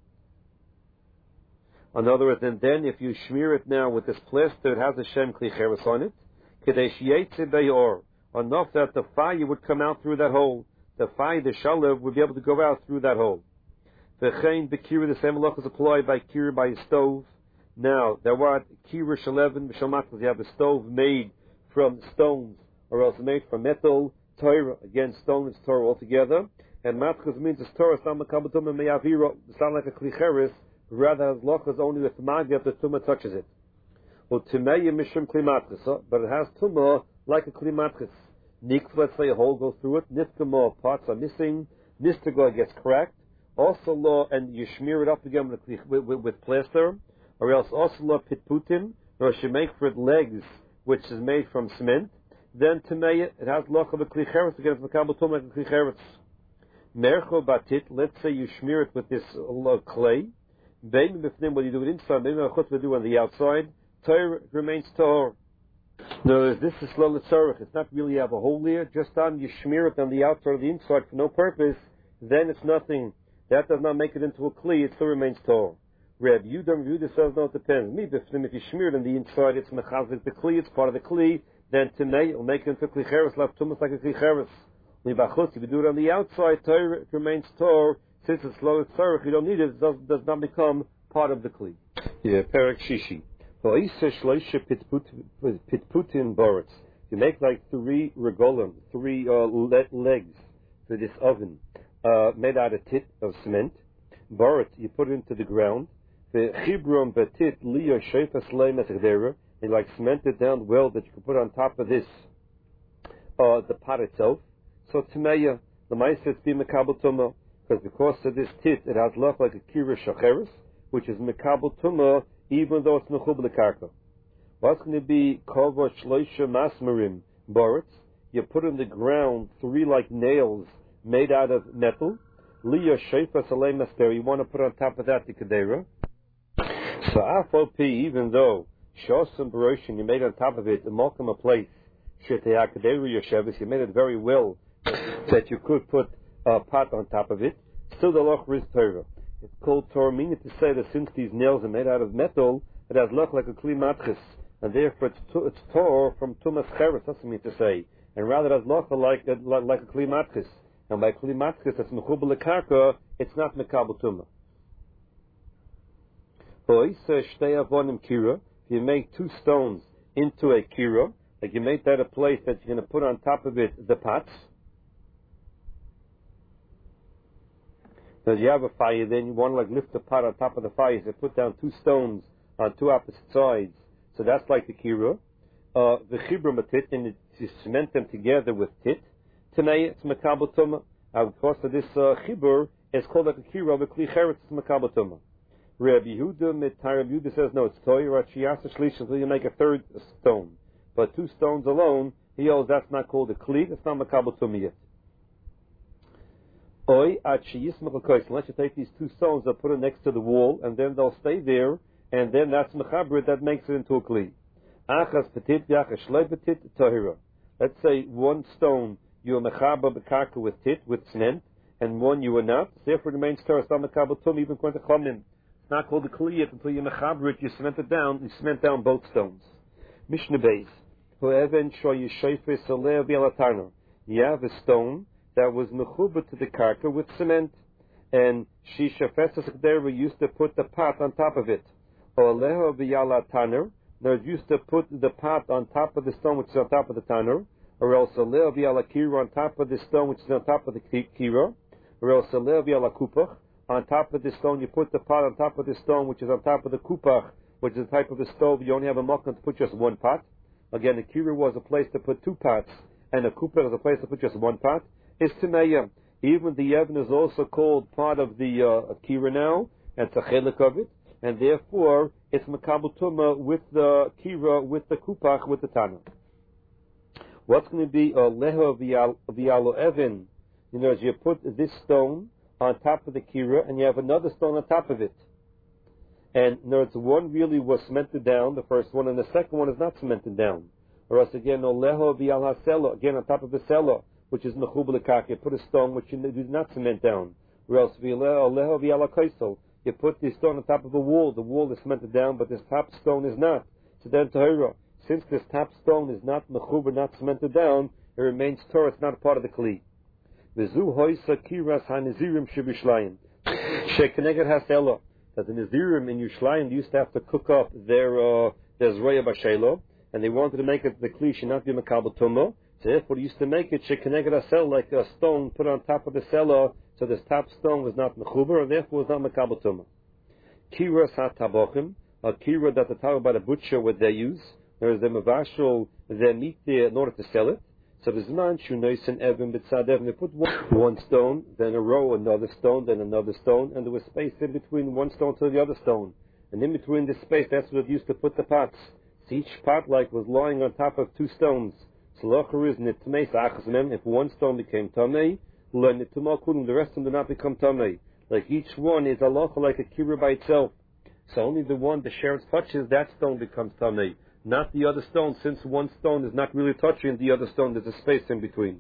In other words, and then if you smear it now with this plaster, it has a shem kli cheres on it. Kedei sheyetze beyor. Enough that the fire would come out through that hole. The fire, the shalev, would be able to go out through that hole. V'chein b'kira, the same loch is applied by kira by a stove. Now, there were kira shalevin b'shalmatlas. You have a stove made from stones, or else made from metal. Torah, again, stone is Torah altogether. And matchas means it's Torah. It's not makabel tumah meyavira. It's not like a kli cheres. Rather, has lochas only with magya if the tumah touches it. Well, tumeya mishum kli matchas, but it has tumah like a kli matchas. Nikv, let's say a hole goes through it. Nifkama, parts are missing. Nistagoy gets cracked. Also, law, and you smear it up again with, with, with, with plaster, or else also law pitputim, or she make for it legs, which is made from cement. Then tamei it has loch of a kli cheres again, it's makabel tumah like a kli cheres. Mercho batit, let's say you smear it with this uh, clay. Bein b'fnim, what you do it inside, bein b'chutz, what you do on the outside. Torah remains tahor. No, this is slow l'tzorich. It's not really you have a hole here. Just on you smear it on the outside or the inside for no purpose. Then it's nothing. That does not make it into a kli. It still remains tahor. Reb Yudam Yehuda says no. It depends. Me b'fnim, if you smear it on the inside, it's mechazik the kli. It's part of the kli. Then tamei it'll make it into kli cheres. Left tumas like a kli cheres. If you do it on the outside, Torah it remains tahor. Since it's slow l'tzorich, you don't need it. It does, does not become part of the kli. Yeah, Perek Shishi. You make like three regolim, three uh, le- legs for this oven, uh, made out of tit of cement. Borat, you put it into the ground. The chibron betit liya shefas leimeserdera, and like cement it down well that you can put on top of this, uh, the pot itself. So tmeya, the ma'aser be mekabel tumah, because because of this tit, it has look like a kira shacheres, which is mekabel tumah, even though it's mechub lekarka. What's going to be kova shloisha masmarim boritz? You put in the ground three like nails made out of metal. Liya sheifa salei master. You want to put on top of that the kedera. So Afop, even though Shosam Baroshin, you made on top of it, the Malkam a place, Shetayakaderu Yoshevis, you made it very well that you could put a pot on top of it. Still the loch is Torah. It's called Torah, meaning to say that since these nails are made out of metal, it has loch like a kli matchis, and therefore it's, to, it's Torah from Tumas Cheres, that's what I mean to say. And rather it has loch like, like, like a kli matchis. And by kli matchis, it's mechubel lekarka, it's not mekabel tumah. If you make two stones into a kira, like you make that a place that you're going to put on top of it the pots. Now you have a fire, then you want to like lift the pot on top of the fire, so you put down two stones on two opposite sides. So that's like the kira. Uh, the chibra matit, and you cement them together with tit. Tanei, it's makabel tumah. Of course, this uh, chibur is called like a kira, the kli cheretz is makabel tumah. Rabbi Yehuda mitar Rabbi Yehuda says no, it's Torah Shiyasa Shlish until you make a third stone. But two stones alone, he holds that's not called a kli, it's not makabel tumah yet. Oi at sheyismach l'kois. Unless you take these two stones, they'll put it next to the wall, and then they'll stay there, and then that's mechabrit that makes it into a kli. Achas petit v'achas shloi petit Torah. Let's say one stone you are mechaber b'karka with tit with cement, and one you are not. Therefore, it remains Torah. It's not makabel tumah even according to Chachamim. It's not called a kli yet until you mechaber it. You cement it down. You cement down both stones. Mishnah Beis. Whoever show you shayfes oleh v'alatarno. You have a stone that was mechuber to the karka with cement, and she shafesas there used to put the pot on top of it. Oleh v'alatarno. They used to put the pot on top of the stone which is on top of the tanner, or else oleh v'alakira on top of the stone which is on top of the kira, or else oleh v'alakupach. On top of the stone, you put the pot on top of the stone, which is on top of the kupach, which is a type of a stove. You only have a makom to put just one pot. Again, the kira was a place to put two pots, and a kupach was a place to put just one pot. It's timeya. Even the yevon is also called part of the uh, kira now, and it's a chelik of it, and therefore it's makabel tumah with the kira, with the kupach, with the tanah. What's going to be a leho v'yalo evin? You know, as you put this stone on top of the kira, and you have another stone on top of it. And in other words, one really was cemented down, the first one, and the second one is not cemented down. Or else again, oleho v'al haselo, again on top of the selo, which is mechubel lekak, you put a stone which you do not cement down. Or else oleho v'al hakoisel, you put the stone on top of a wall, the wall is cemented down, but this top stone is not. So then Torah, since this top stone is not mechubel, not cemented down, it remains Torah, it's not part of the kli. V'zu hoisa kiras hanizirim shebishlayim. Shekeneged haselo. That the Nazirim in Yerushalayim used to have to cook up their uh, their zroya b'shelo, and they wanted to make it the kli should not be makabel tumah. So therefore, they used to make it shekeneged haselo, like a stone put on top of the selo, so this top stone was not mechuber, and therefore was not makabel tumah. Kiras hatabochim, a kira that the talk by the butcher what they use. There is the mavashal their meat there in order to sell it. So there's man shunois and evin b'tzadev. They put one, one stone, then a row, another stone, then another stone, and there was space in between one stone to the other stone. And in between this space, that's what they used to put the pots. So each pot like was lying on top of two stones. So locher is nitmei sa'achasmem. If one stone became tamei, learn nituma kudim. The rest of them do not become tamei. Like each one is a locher like a kira by itself. So only the one the sheriff touches, that stone becomes tamei. Not the other stone, since one stone is not really touching the other stone, there's a space in between.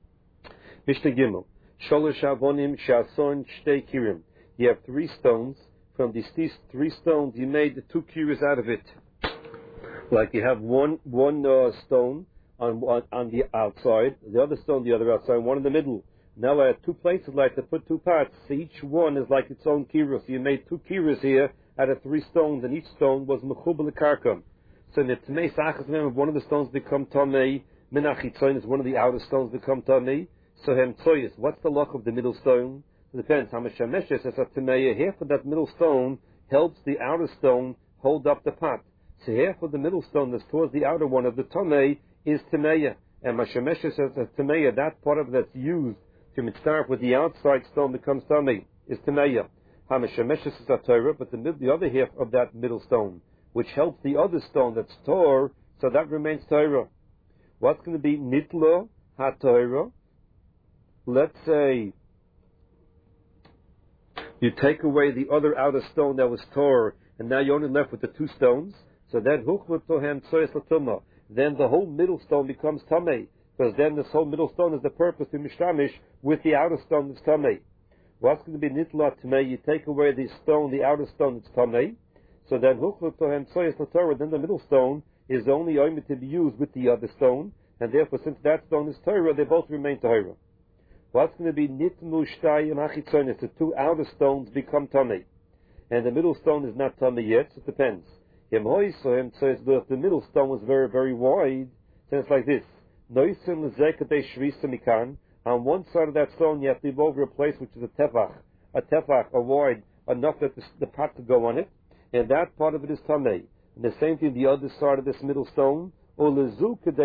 Mishnah Gimel. Sholosh avonim shason shtei kirim. You have three stones. From these three stones, you made the two kiras out of it. Like you have one one uh, stone on, on on the outside, the other stone the other outside, one in the middle. Now I have two places like to put two pots. So each one is like its own kira. So you made two kiras here out of three stones, and each stone was mechubel karkam. So netmei sachas mem, one of the stones become tamei. Menachitzoin is one of the outer stones become tamei. So hem tzoyis. What's the luck of the middle stone? It depends. Hamashameshes says a tamei. Half of that middle stone helps the outer stone hold up the pot. So half of the middle stone that's towards the outer one of the tamei is tamei. And Mashameshes says a tamei, that part of it that's used to mitzaref with the outside stone becomes tamei is tamei. Hamashameshes is a Torah, but the mid, the other half of that middle stone, which helps the other stone that's Torah, so that remains Torah. What's going to be Nitlo HaTorah? Let's say you take away the other outer stone that was Torah, and now you're only left with the two stones. So then Huchlu Tohem Tzoyes Latuma. Then the whole middle stone becomes Tamei, because then this whole middle stone is the purpose to Mishtamish with the outer stone that's Tamei. What's going to be Nitla Tamei? You take away the stone, the outer stone that's Tamei. So then Huchlu Tohem Tzoyes Latuma, then the middle stone is only only to be used with the other stone, and therefore since that stone is Torah, they both remain Torah. What's going to be Nitmu Shtayim Hachitzonis? The two outer stones become Tamei, and the middle stone is not Tamei yet, so it depends. The middle stone was very, very wide, so it's like this. On one side of that stone, you have to leave over a place which is a tefach, a tefach, a wide, enough that the, the pot could go on it, and that part of it is Tamei. And the same thing, the other side of this middle stone, and on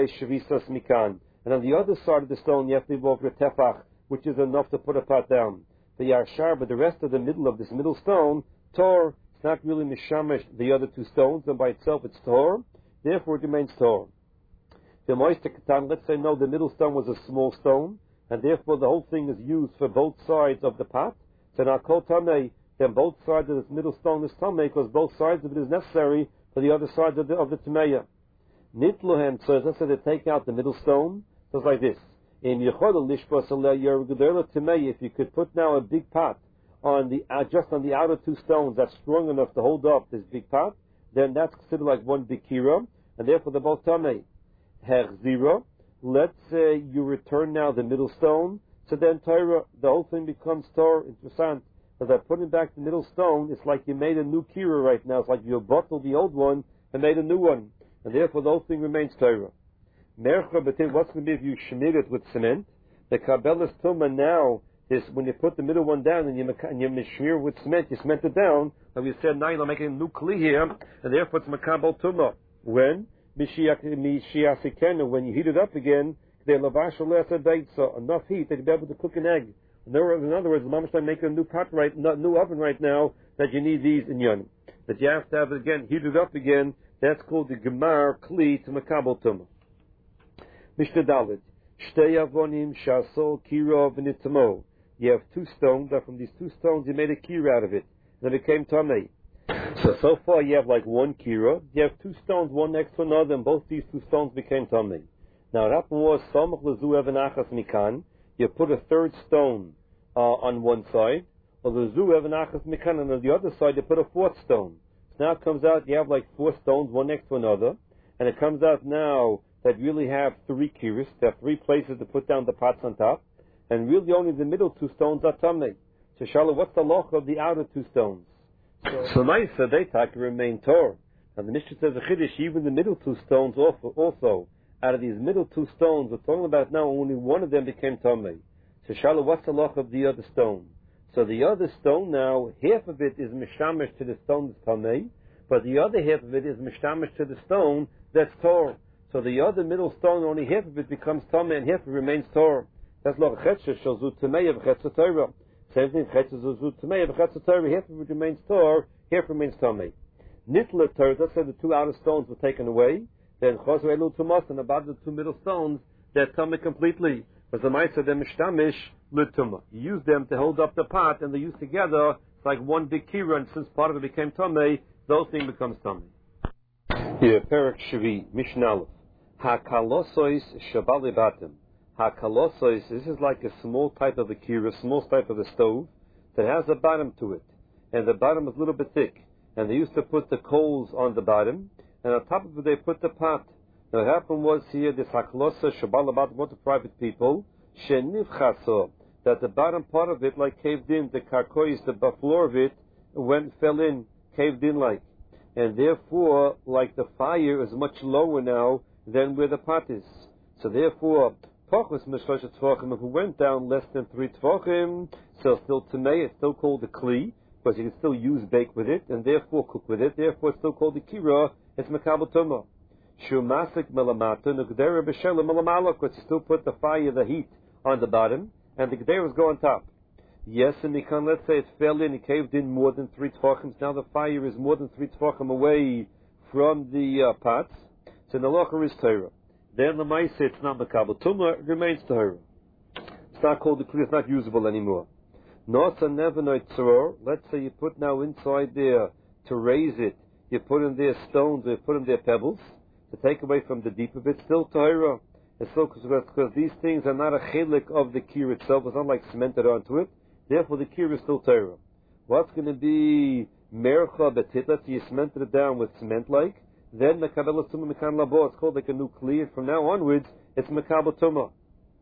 the other side of the stone, you have to leave over a tefach, which is enough to put a pot down. The Yarshar, but the rest of the middle of this middle stone, Tor, it's not really mishamish the other two stones, and by itself it's Tor, therefore it remains Tor. The Moistek Katan, let's say no, the middle stone was a small stone, and therefore the whole thing is used for both sides of the pot. So now Kol Tamei, then both sides of this middle stone is Tamei, because both sides of it is necessary for the other sides of the, of the Tameya. Nitlohem, so let's say they take out the middle stone, so it's like this. In Yechodel Lishbos Tamei, if you could put now a big pot on the uh, just on the outer two stones that's strong enough to hold up this big pot, then that's considered like one big kira, and therefore they're both Tamei. Zero. Let's say you return now the middle stone, so then Torah, the whole thing becomes Torah. Interessant. As I putting back the middle stone, it's like you made a new kira right now. It's like you bottled the old one and made a new one, and therefore the whole thing remains Torah. Mercha, but what's going to be if you shmir it with cement? The Kabbalas Tuma now is when you put the middle one down and you and you shmir with cement, you cement it down. Like we said, now you're making a new kli here, and therefore it's Makabal Tuma. When? When you heat it up again, they lavash so enough heat that you'll be able to cook an egg. In other words, in other words, Mamash make a new pot right, not new oven right now that you need these in Yonim. But you have to have it again, heat it up again. That's called the Gemar Kli to Makabal Tuma. Mishnah Dalet. Shtei avonim shasol kira v'nitamo. You have two stones, that from these two stones you made a kira out of it. Then it became tamei. So, so far you have like one kira. You have two stones, one next to another, and both these two stones became tamei. Now, what happened was, samach lezu even achas mikan. You put a third stone uh, on one side, or lezu even achas mikan, and on the other side you put a fourth stone. So now it comes out, you have like four stones, one next to another, and it comes out now that really have three kiris. There are three places to put down the pots on top, and really only the middle two stones are tamei. So, Shalom, what's the loch of the outer two stones? So nice, so they take remain Torah. And the Mishnah says, even the middle two stones also, also, out of these middle two stones, we're talking about now, only one of them became tamei. So, Shalom, what's the loch of the other stone? So the other stone now, half of it is mishamish to the stone that's tamei, but the other half of it is mishamish to the stone that's Torah. So the other middle stone, only half of it becomes tamei and half of it remains Torah. That's loch chetzer shalzu tamei of chetzer Torah. Same thing, chetzer shalzu tamei of chetzer Torah. Half of it remains Torah, half remains tamei. Nitla Torah. Let's say the two outer stones were taken away. Then chosu elu tumas, and about the two middle stones, they're tamei completely. But the ma'aser they're mishtamish l'tuma. You use them to hold up the pot, and they use together. It's like one big kira, and since part of it became tamei, the whole thing becomes tamei. Here, Perek Shvi, Mishnah. Ha-kalosois shabalibatim. Ha-kalosois, this is like a small type of a kira, small type of a stove that has a bottom to it. And the bottom is a little bit thick. And they used to put the coals on the bottom, and on top of it they put the pot. Now what happened was here, this ha-kalosois shabalibatim, what the private people, shenivchaso, that the bottom part of it like caved in, the karkois, the floor of it, went, fell in, caved in like. And therefore, like the fire is much lower now than where the pot is. So therefore, Pochus Mishlosh Tvochim, if it went down less than three Tvochim, so still Tamei, it's still called the Kli, because you can still use bake with it, and therefore cook with it, therefore it's still called the Kira, it's Makabal Tumah. Shumasik Melamata, Nukdera B'Shelah Melamala, because you still put the fire, the heat, on the bottom, and the Gderas go on top. Yes, and you can, let's say it fell in, it caved in more than three Tvochim, now the fire is more than three Tvochim away from the uh, pots, so the locher is Torah. Then the Maisa, it's not Makabal Tumah, it remains Torah. It's not called the Kli, it's not usable anymore. Nosa never no tzoror. Let's say you put now inside there to raise it, you put in there stones, or you put in there pebbles, to take away from the deep of it, still Torah. It's still because these things are not a chelik of the kir itself. It's not like cemented onto it. Therefore, the kir is still Torah. What's going to be mercha betitla? You cemented it down with cement, like then mekabel tumah mekan labo. It's called like a new kli. From now onwards, it's mekabel tumah.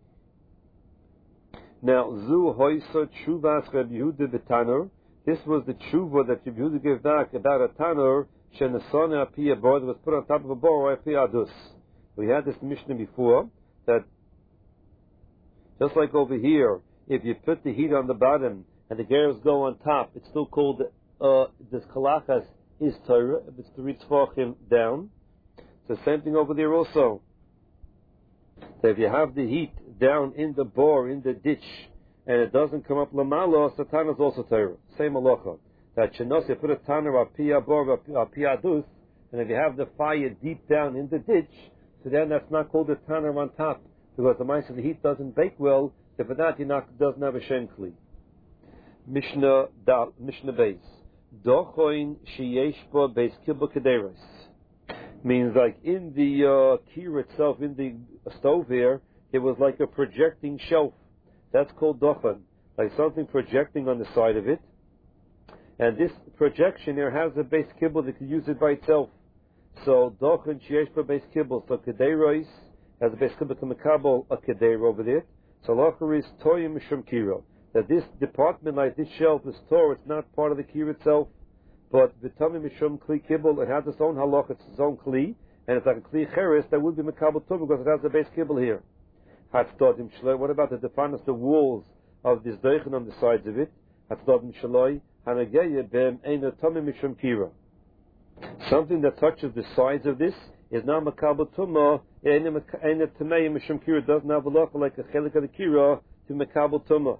Now, zu hoysa tshuvas Rabbi Yehuda b'tanur. This was the tshuva that Rabbi Yehuda gave back about a tanur shenasana api a bar that was put on top of a bar or api adus. We had this Mishnah before that just like over here, if you put the heat on the bottom and the gears go on top, it's still called uh, this kalachas is Torah. If it's three tzvachim down, it's the same thing over there also. So if you have the heat down in the bore, in the ditch, and it doesn't come up lamalo, so Tana is also Torah. Same halacha. That shenos, you put a Tana or a bor or adus, and if you have the fire deep down in the ditch, so then that's not called a Tana on top, because the mice of the heat doesn't bake well, so for that, he not, doesn't have a shem kli. Mishnah, da, Mishnah Beis. Dochoin sheyesh bo beis kibba kederos. Means like in the uh, kir itself, in the stove here, it was like a projecting shelf. That's called dochon, like something projecting on the side of it. And this projection here has a base kibble that can use it by itself. So dochon sheyesh bo beis kibble. So kederos has a base kibble to mekabel a keder over there. So locher is toyim mishum kiro. That this department, like this shelf, is Torah, it's not part of the kir itself. But v'tamim mishum kli kibble, it has its own halach, it's its own kli, and it's like a kli cheres that would be mekabel tumah because it has a base kibble here. Hatzdodim shloi. What about the definas, the walls of this deichen on the sides of it? Hatzdodim shloi hanageya bem eino tamim mishum kira. Something that touches the sides of this is now mekabel tumah. Eino tamei mishum kira doesn't have a halach like a chelik of the kira to mekabel tumah.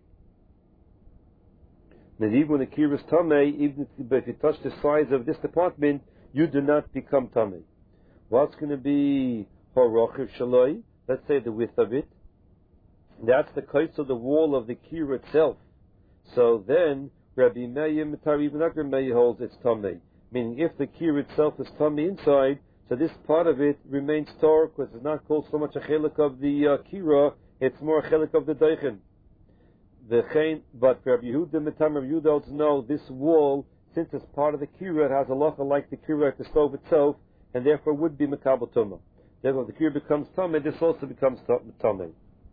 And even when the kir is tamei, even if you touch the sides of this department, you do not become tamei. What's going to be horochiv shaloi? Let's say the width of it. That's the kaitz of the wall of the kir itself. So then, Rabbi Meir Mitar even Rabbi Meir holds it's tamei. Meaning, if the kir itself is tamei inside, so this part of it remains torah because it's not called so much a chelik of the uh, kira, it's more a chelik of the deichen. The chain, but Rabbi Yehuda Mitam Rabbi Yehuda holds no, this wall, since it's part of the kira, it has a halacha like the kira at the stove itself, and therefore would be mekabel tumah. Therefore, if the kir becomes tamei, this also becomes tamei.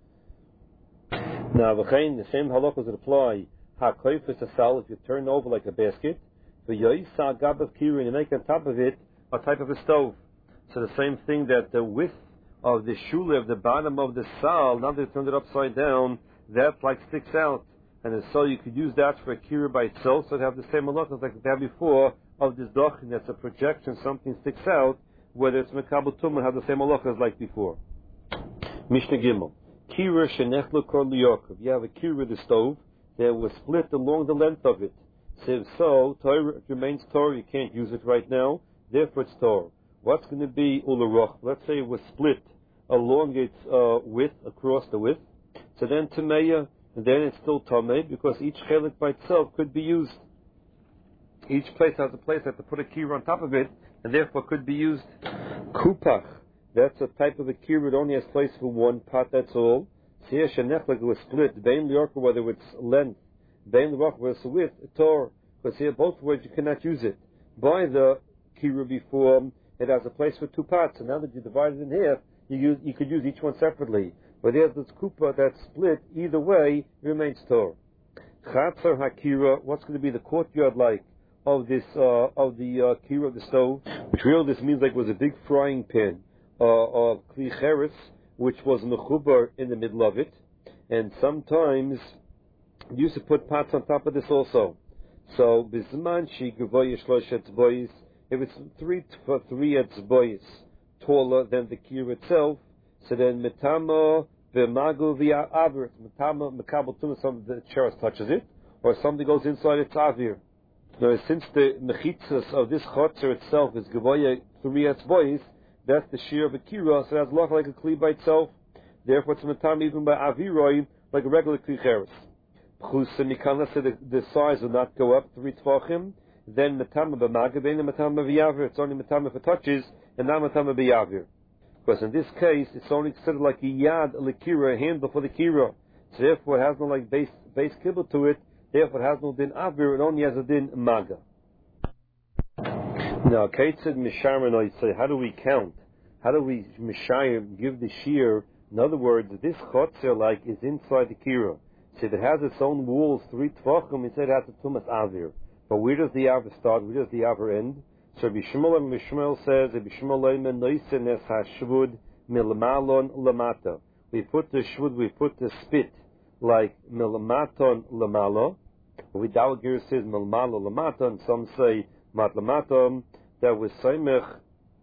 Now, the chain, the same halachas that apply. Hakoif is a sal, if you turn over like a basket, the yoisa gab of kir, and you make on top of it a type of a stove. So the same thing that the width of the shule of the bottom of the sal, now they turned it upside down, that like sticks out, and so you could use that for a kira by itself. So to have the same halachas like we had before of this doctrine that's a projection, something sticks out. Whether it's mekabel tumah, have the same halachas like before. Mishnah Gimel. Kira shenechlu kor liyokov. You have a kira, the stove, that was split along the length of it. So if so, Torah, it remains Torah. You can't use it right now. Therefore, it's Torah. What's going to be ularoch? Let's say it was split along its uh, width, across the width. So then Tameya, and then it's still Tamei, because each chelik by itself could be used. Each place has a place that to put a kira on top of it, and therefore could be used. Kupach, that's a type of a kira, it only has place for one pot, that's all. Here Shenechlik was split, Bein Liorka, whether it's length, Bein Liorka, whether it's width, Tor, because here both words you cannot use it. By the kira before, it has a place for two pots, and now that you divide it in half, you, use, you could use each one separately. But there's this kupa that's split, either way, remains Torah. Chatzar hakira, what's going to be the courtyard like of this, uh, of the uh, kira of the stove? Which really this means like it was a big frying pan uh, of kli cheres, which was mechubar in the middle of it. And sometimes you used to put pots on top of this also. So, bizman shi gavoy shlosh etzbois, if it's three for three etzbois taller than the kira itself, so then metama v'magu v'ya avir, metama mekabel tumah, some of the cheres touches it, or something goes inside its avir. Now, since the mechitzas of this chotzer itself is gavoya three etzbois, that's the shear of a kira, so that's look like a kli by itself. Therefore, it's metama even by aviroi, like a regular kli cheres. Chusa mikana, so the, the size will not go up three tvachim, then Matama b'Magav and Matama b'Yavir. It's only Matama if it touches, and not Matama b'Yavir. Because in this case, it's only considered like a Yad, a Likira, a handle for the Kira. So therefore it has no like base, base kibble to it, therefore it has no din Avir, it only has a din Maga. Now, Kate said Misharman, say, how do we count? How do we Mishayim give the shear? In other words, this chotzer like is inside the kira. So if it has its own walls, three tvachim, he said it has a tumas avir. But where does the avir start? Where does the avir end? So Rabbi Shmuel and Mishmael says, Rabbi Shmuel leimen noisen es hashvud milmalon lamata. We put the shvud, we put the spit like milmaton lamalo. Without gear says milmalo lamata, and some say mat lamatom. That was saimech.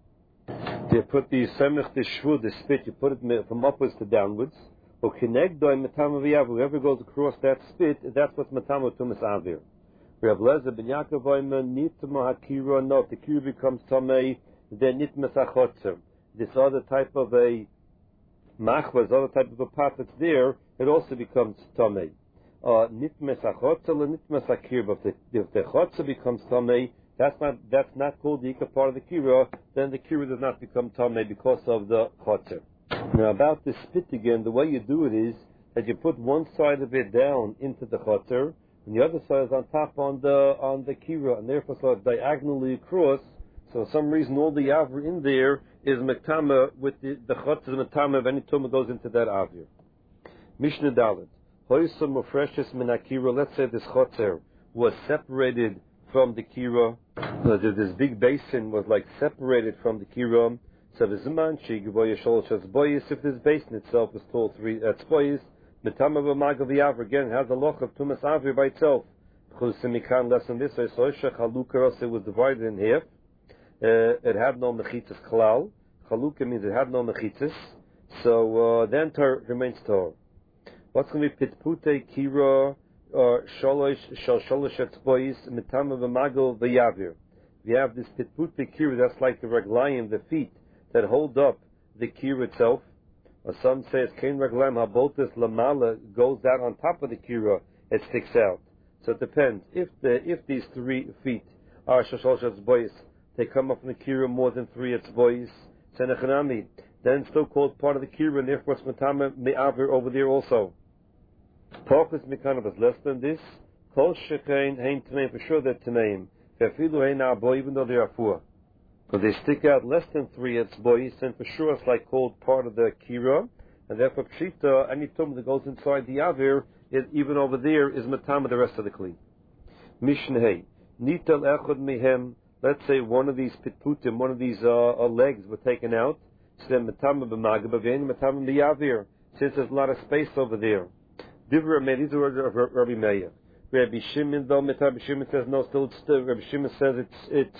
You put the semich, the shvud, the spit, you put it from upwards to downwards. Or kinegdoi matama v'yav. Whoever goes across that spit, that's what's matama tumas avir. Rav Lezer ben Yaakov oimer nitma hakira. No, if the kira becomes tamei, then nitmas achotzer. This other type of a machvah, this other type of a pot that's there, it also becomes tamei. Nitmas achotzer or nitmas hakira. But if the, if the chotzer becomes tamei, That's not that's not called the ikar part of the kira. Then the kira does not become tamei because of the chotzer. Now about the spit again, the way you do it is that you put one side of it down into the chotzer, and the other side is on top on the on the kira, and therefore so it's diagonally across. So for some reason all the avir in there is metama with the the chotzer metama of any tumah goes into that avir. Mishnah Dalet. Hoysam refreshes min akira. Let's say this chotzer was separated from the kira. So this big basin was like separated from the kira. So the zaman shigvoy sholosh boyis. If this basin itself is told three that's boyis. Metama b'magav v'yav again has a loch of tumas avir by itself. Chusimikan less than this. So soisha chalukah it was divided in half. Uh, it had no mechitzas klal. Chalukah means it had no mechitzas. So uh, then tor remains tor. What's going to be pitpute kira? Or sholosh shal sholosh etzbois mitama v'magel v'yavir. We have this pitput kira that's like the raglayim, the feet that hold up the kira itself. Or some say it's kain raglayim habotas lamala goes down on top of the kira, it sticks out. So it depends. If the if these three feet are shal sholosh etzbois, they come up from the kira more than three etzbois, senechanami, then it's still called part of the kira, and therefore it's mitama me'avir over there also. Talk is mekanov is less than this. Kol shekein hein tmeim, for sure they're tmeim. Ve'afilu hein abo, even though they are four. But they stick out less than three etzbois, and for sure it's like called part of the kira, and therefore pshita, any tum that goes inside the avir, is, even over there, is matama the rest of the kli. Mishneh nitel echad mehem. Let's say one of these pitputim, one of these uh, uh, legs were taken out. So then matama b'magav again, matama b'yavir. Since there's a lot of space over there. Divra made these words of Rabbi Meir. Rabbi Shimon, though Rabbi Shimon says no, still it's still. Rabbi Shimon says it's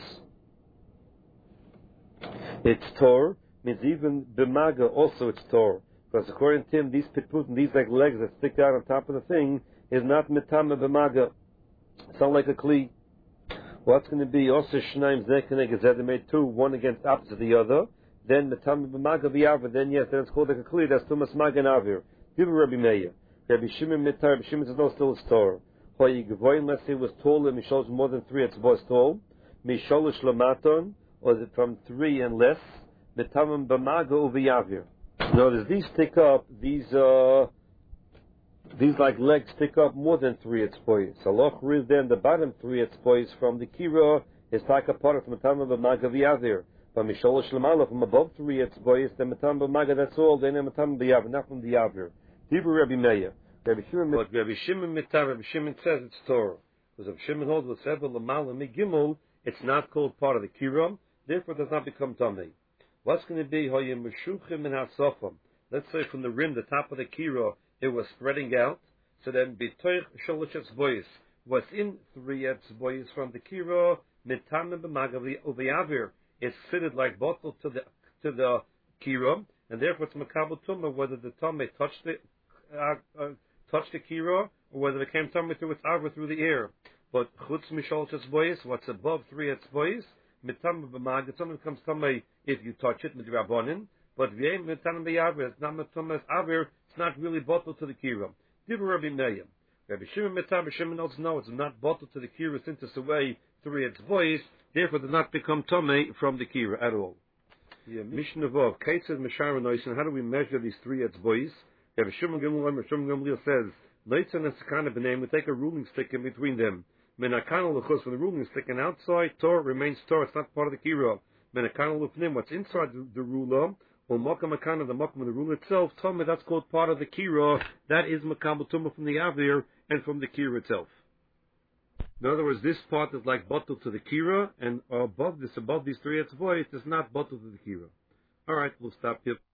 it's it's Tor. Means even b'maga also it's Tor. Because according to him, these pitputim, these like legs that stick out on top of the thing, is not mitama b'maga. Sound like a kli. What's going to be also shnaim zekeneg is that they made two, one against opposite the other. Then mitama b'maga v'yavir. Then yes, then it's called like a kli. That's tumas maga and avir. Divra Rabbi Meir. Rabbi Shimon mitar. Rabbi Shimon says no, still it's Torah. Hoy gvoin, let's say it was taller. Mishol more than three. It's was tall. Misholish lamaton, or is it from three and less? Mitamim b'maga uviyavir. Notice these stick up. These uh, these like legs stick up more than three etzbois. So loch riz then the bottom three etzbois from the kira is like a part of mitamim b'maga v'yavir. But misholish lamala from above three etzbois, then mitamim b'maga. That's all. Then mitamim b'yavir, not from the yavir. Dibur Rabbi Meir. Rabbi Shimon, but Rabbi Shimon mitar. Rabbi Shimon says it's Torah. Because Rabbi Shimon holds with several lamala migimul, it's not called part of the kiram, therefore it does not become tamei. What's going to be hoyim meshuchim and hasofam? Let's say from the rim, the top of the kira, it was spreading out. So then bitoich sholosh etzbois was in three etzbois from the kira mitamim b'magav uvayavir. It's fitted like bottle to the to the kira, and therefore it's makabel tumah whether the tamei touched the uh, uh, touched the kira or whether it came tamei through its avir through the air. But chutz misholosh etzbois, what's above three etzbois, mitamim b'magav, something becomes tamei if you touch it midrabanan. But v'yem mitamim b'yavir, it's not mitamim avir. It's not really bottled to the kira. Divur Rabbi Meir. Rabbi Shimon Metar, Rabbi Shimon also no, it's not bottled to the kira since it's away three its voice, therefore does not become tome from the kira at all. Yeah, Mishnah Vav, Keitzad Meshara Noisin, how do we measure these three its voice? Rabbi Shimon Gimel, Rabbi Shimon Gamliel says, Noitzan and Sakana b'neim, we take a ruling stick in between them. Menakana l'chus, when the ruling stick and outside, Torah remains Torah, it's not part of the kira. Menakana l'fnim, what's inside the, the ruler, or Makam Makana, the Makam of the ruler itself, Tomeh, that's called part of the kira, that is Makabel Tumah from the Avir and from the kira itself. In other words, this part is like bottle to the kira, and above this, above these three etzvois, it is not bottle to the kira. Alright, we'll stop here.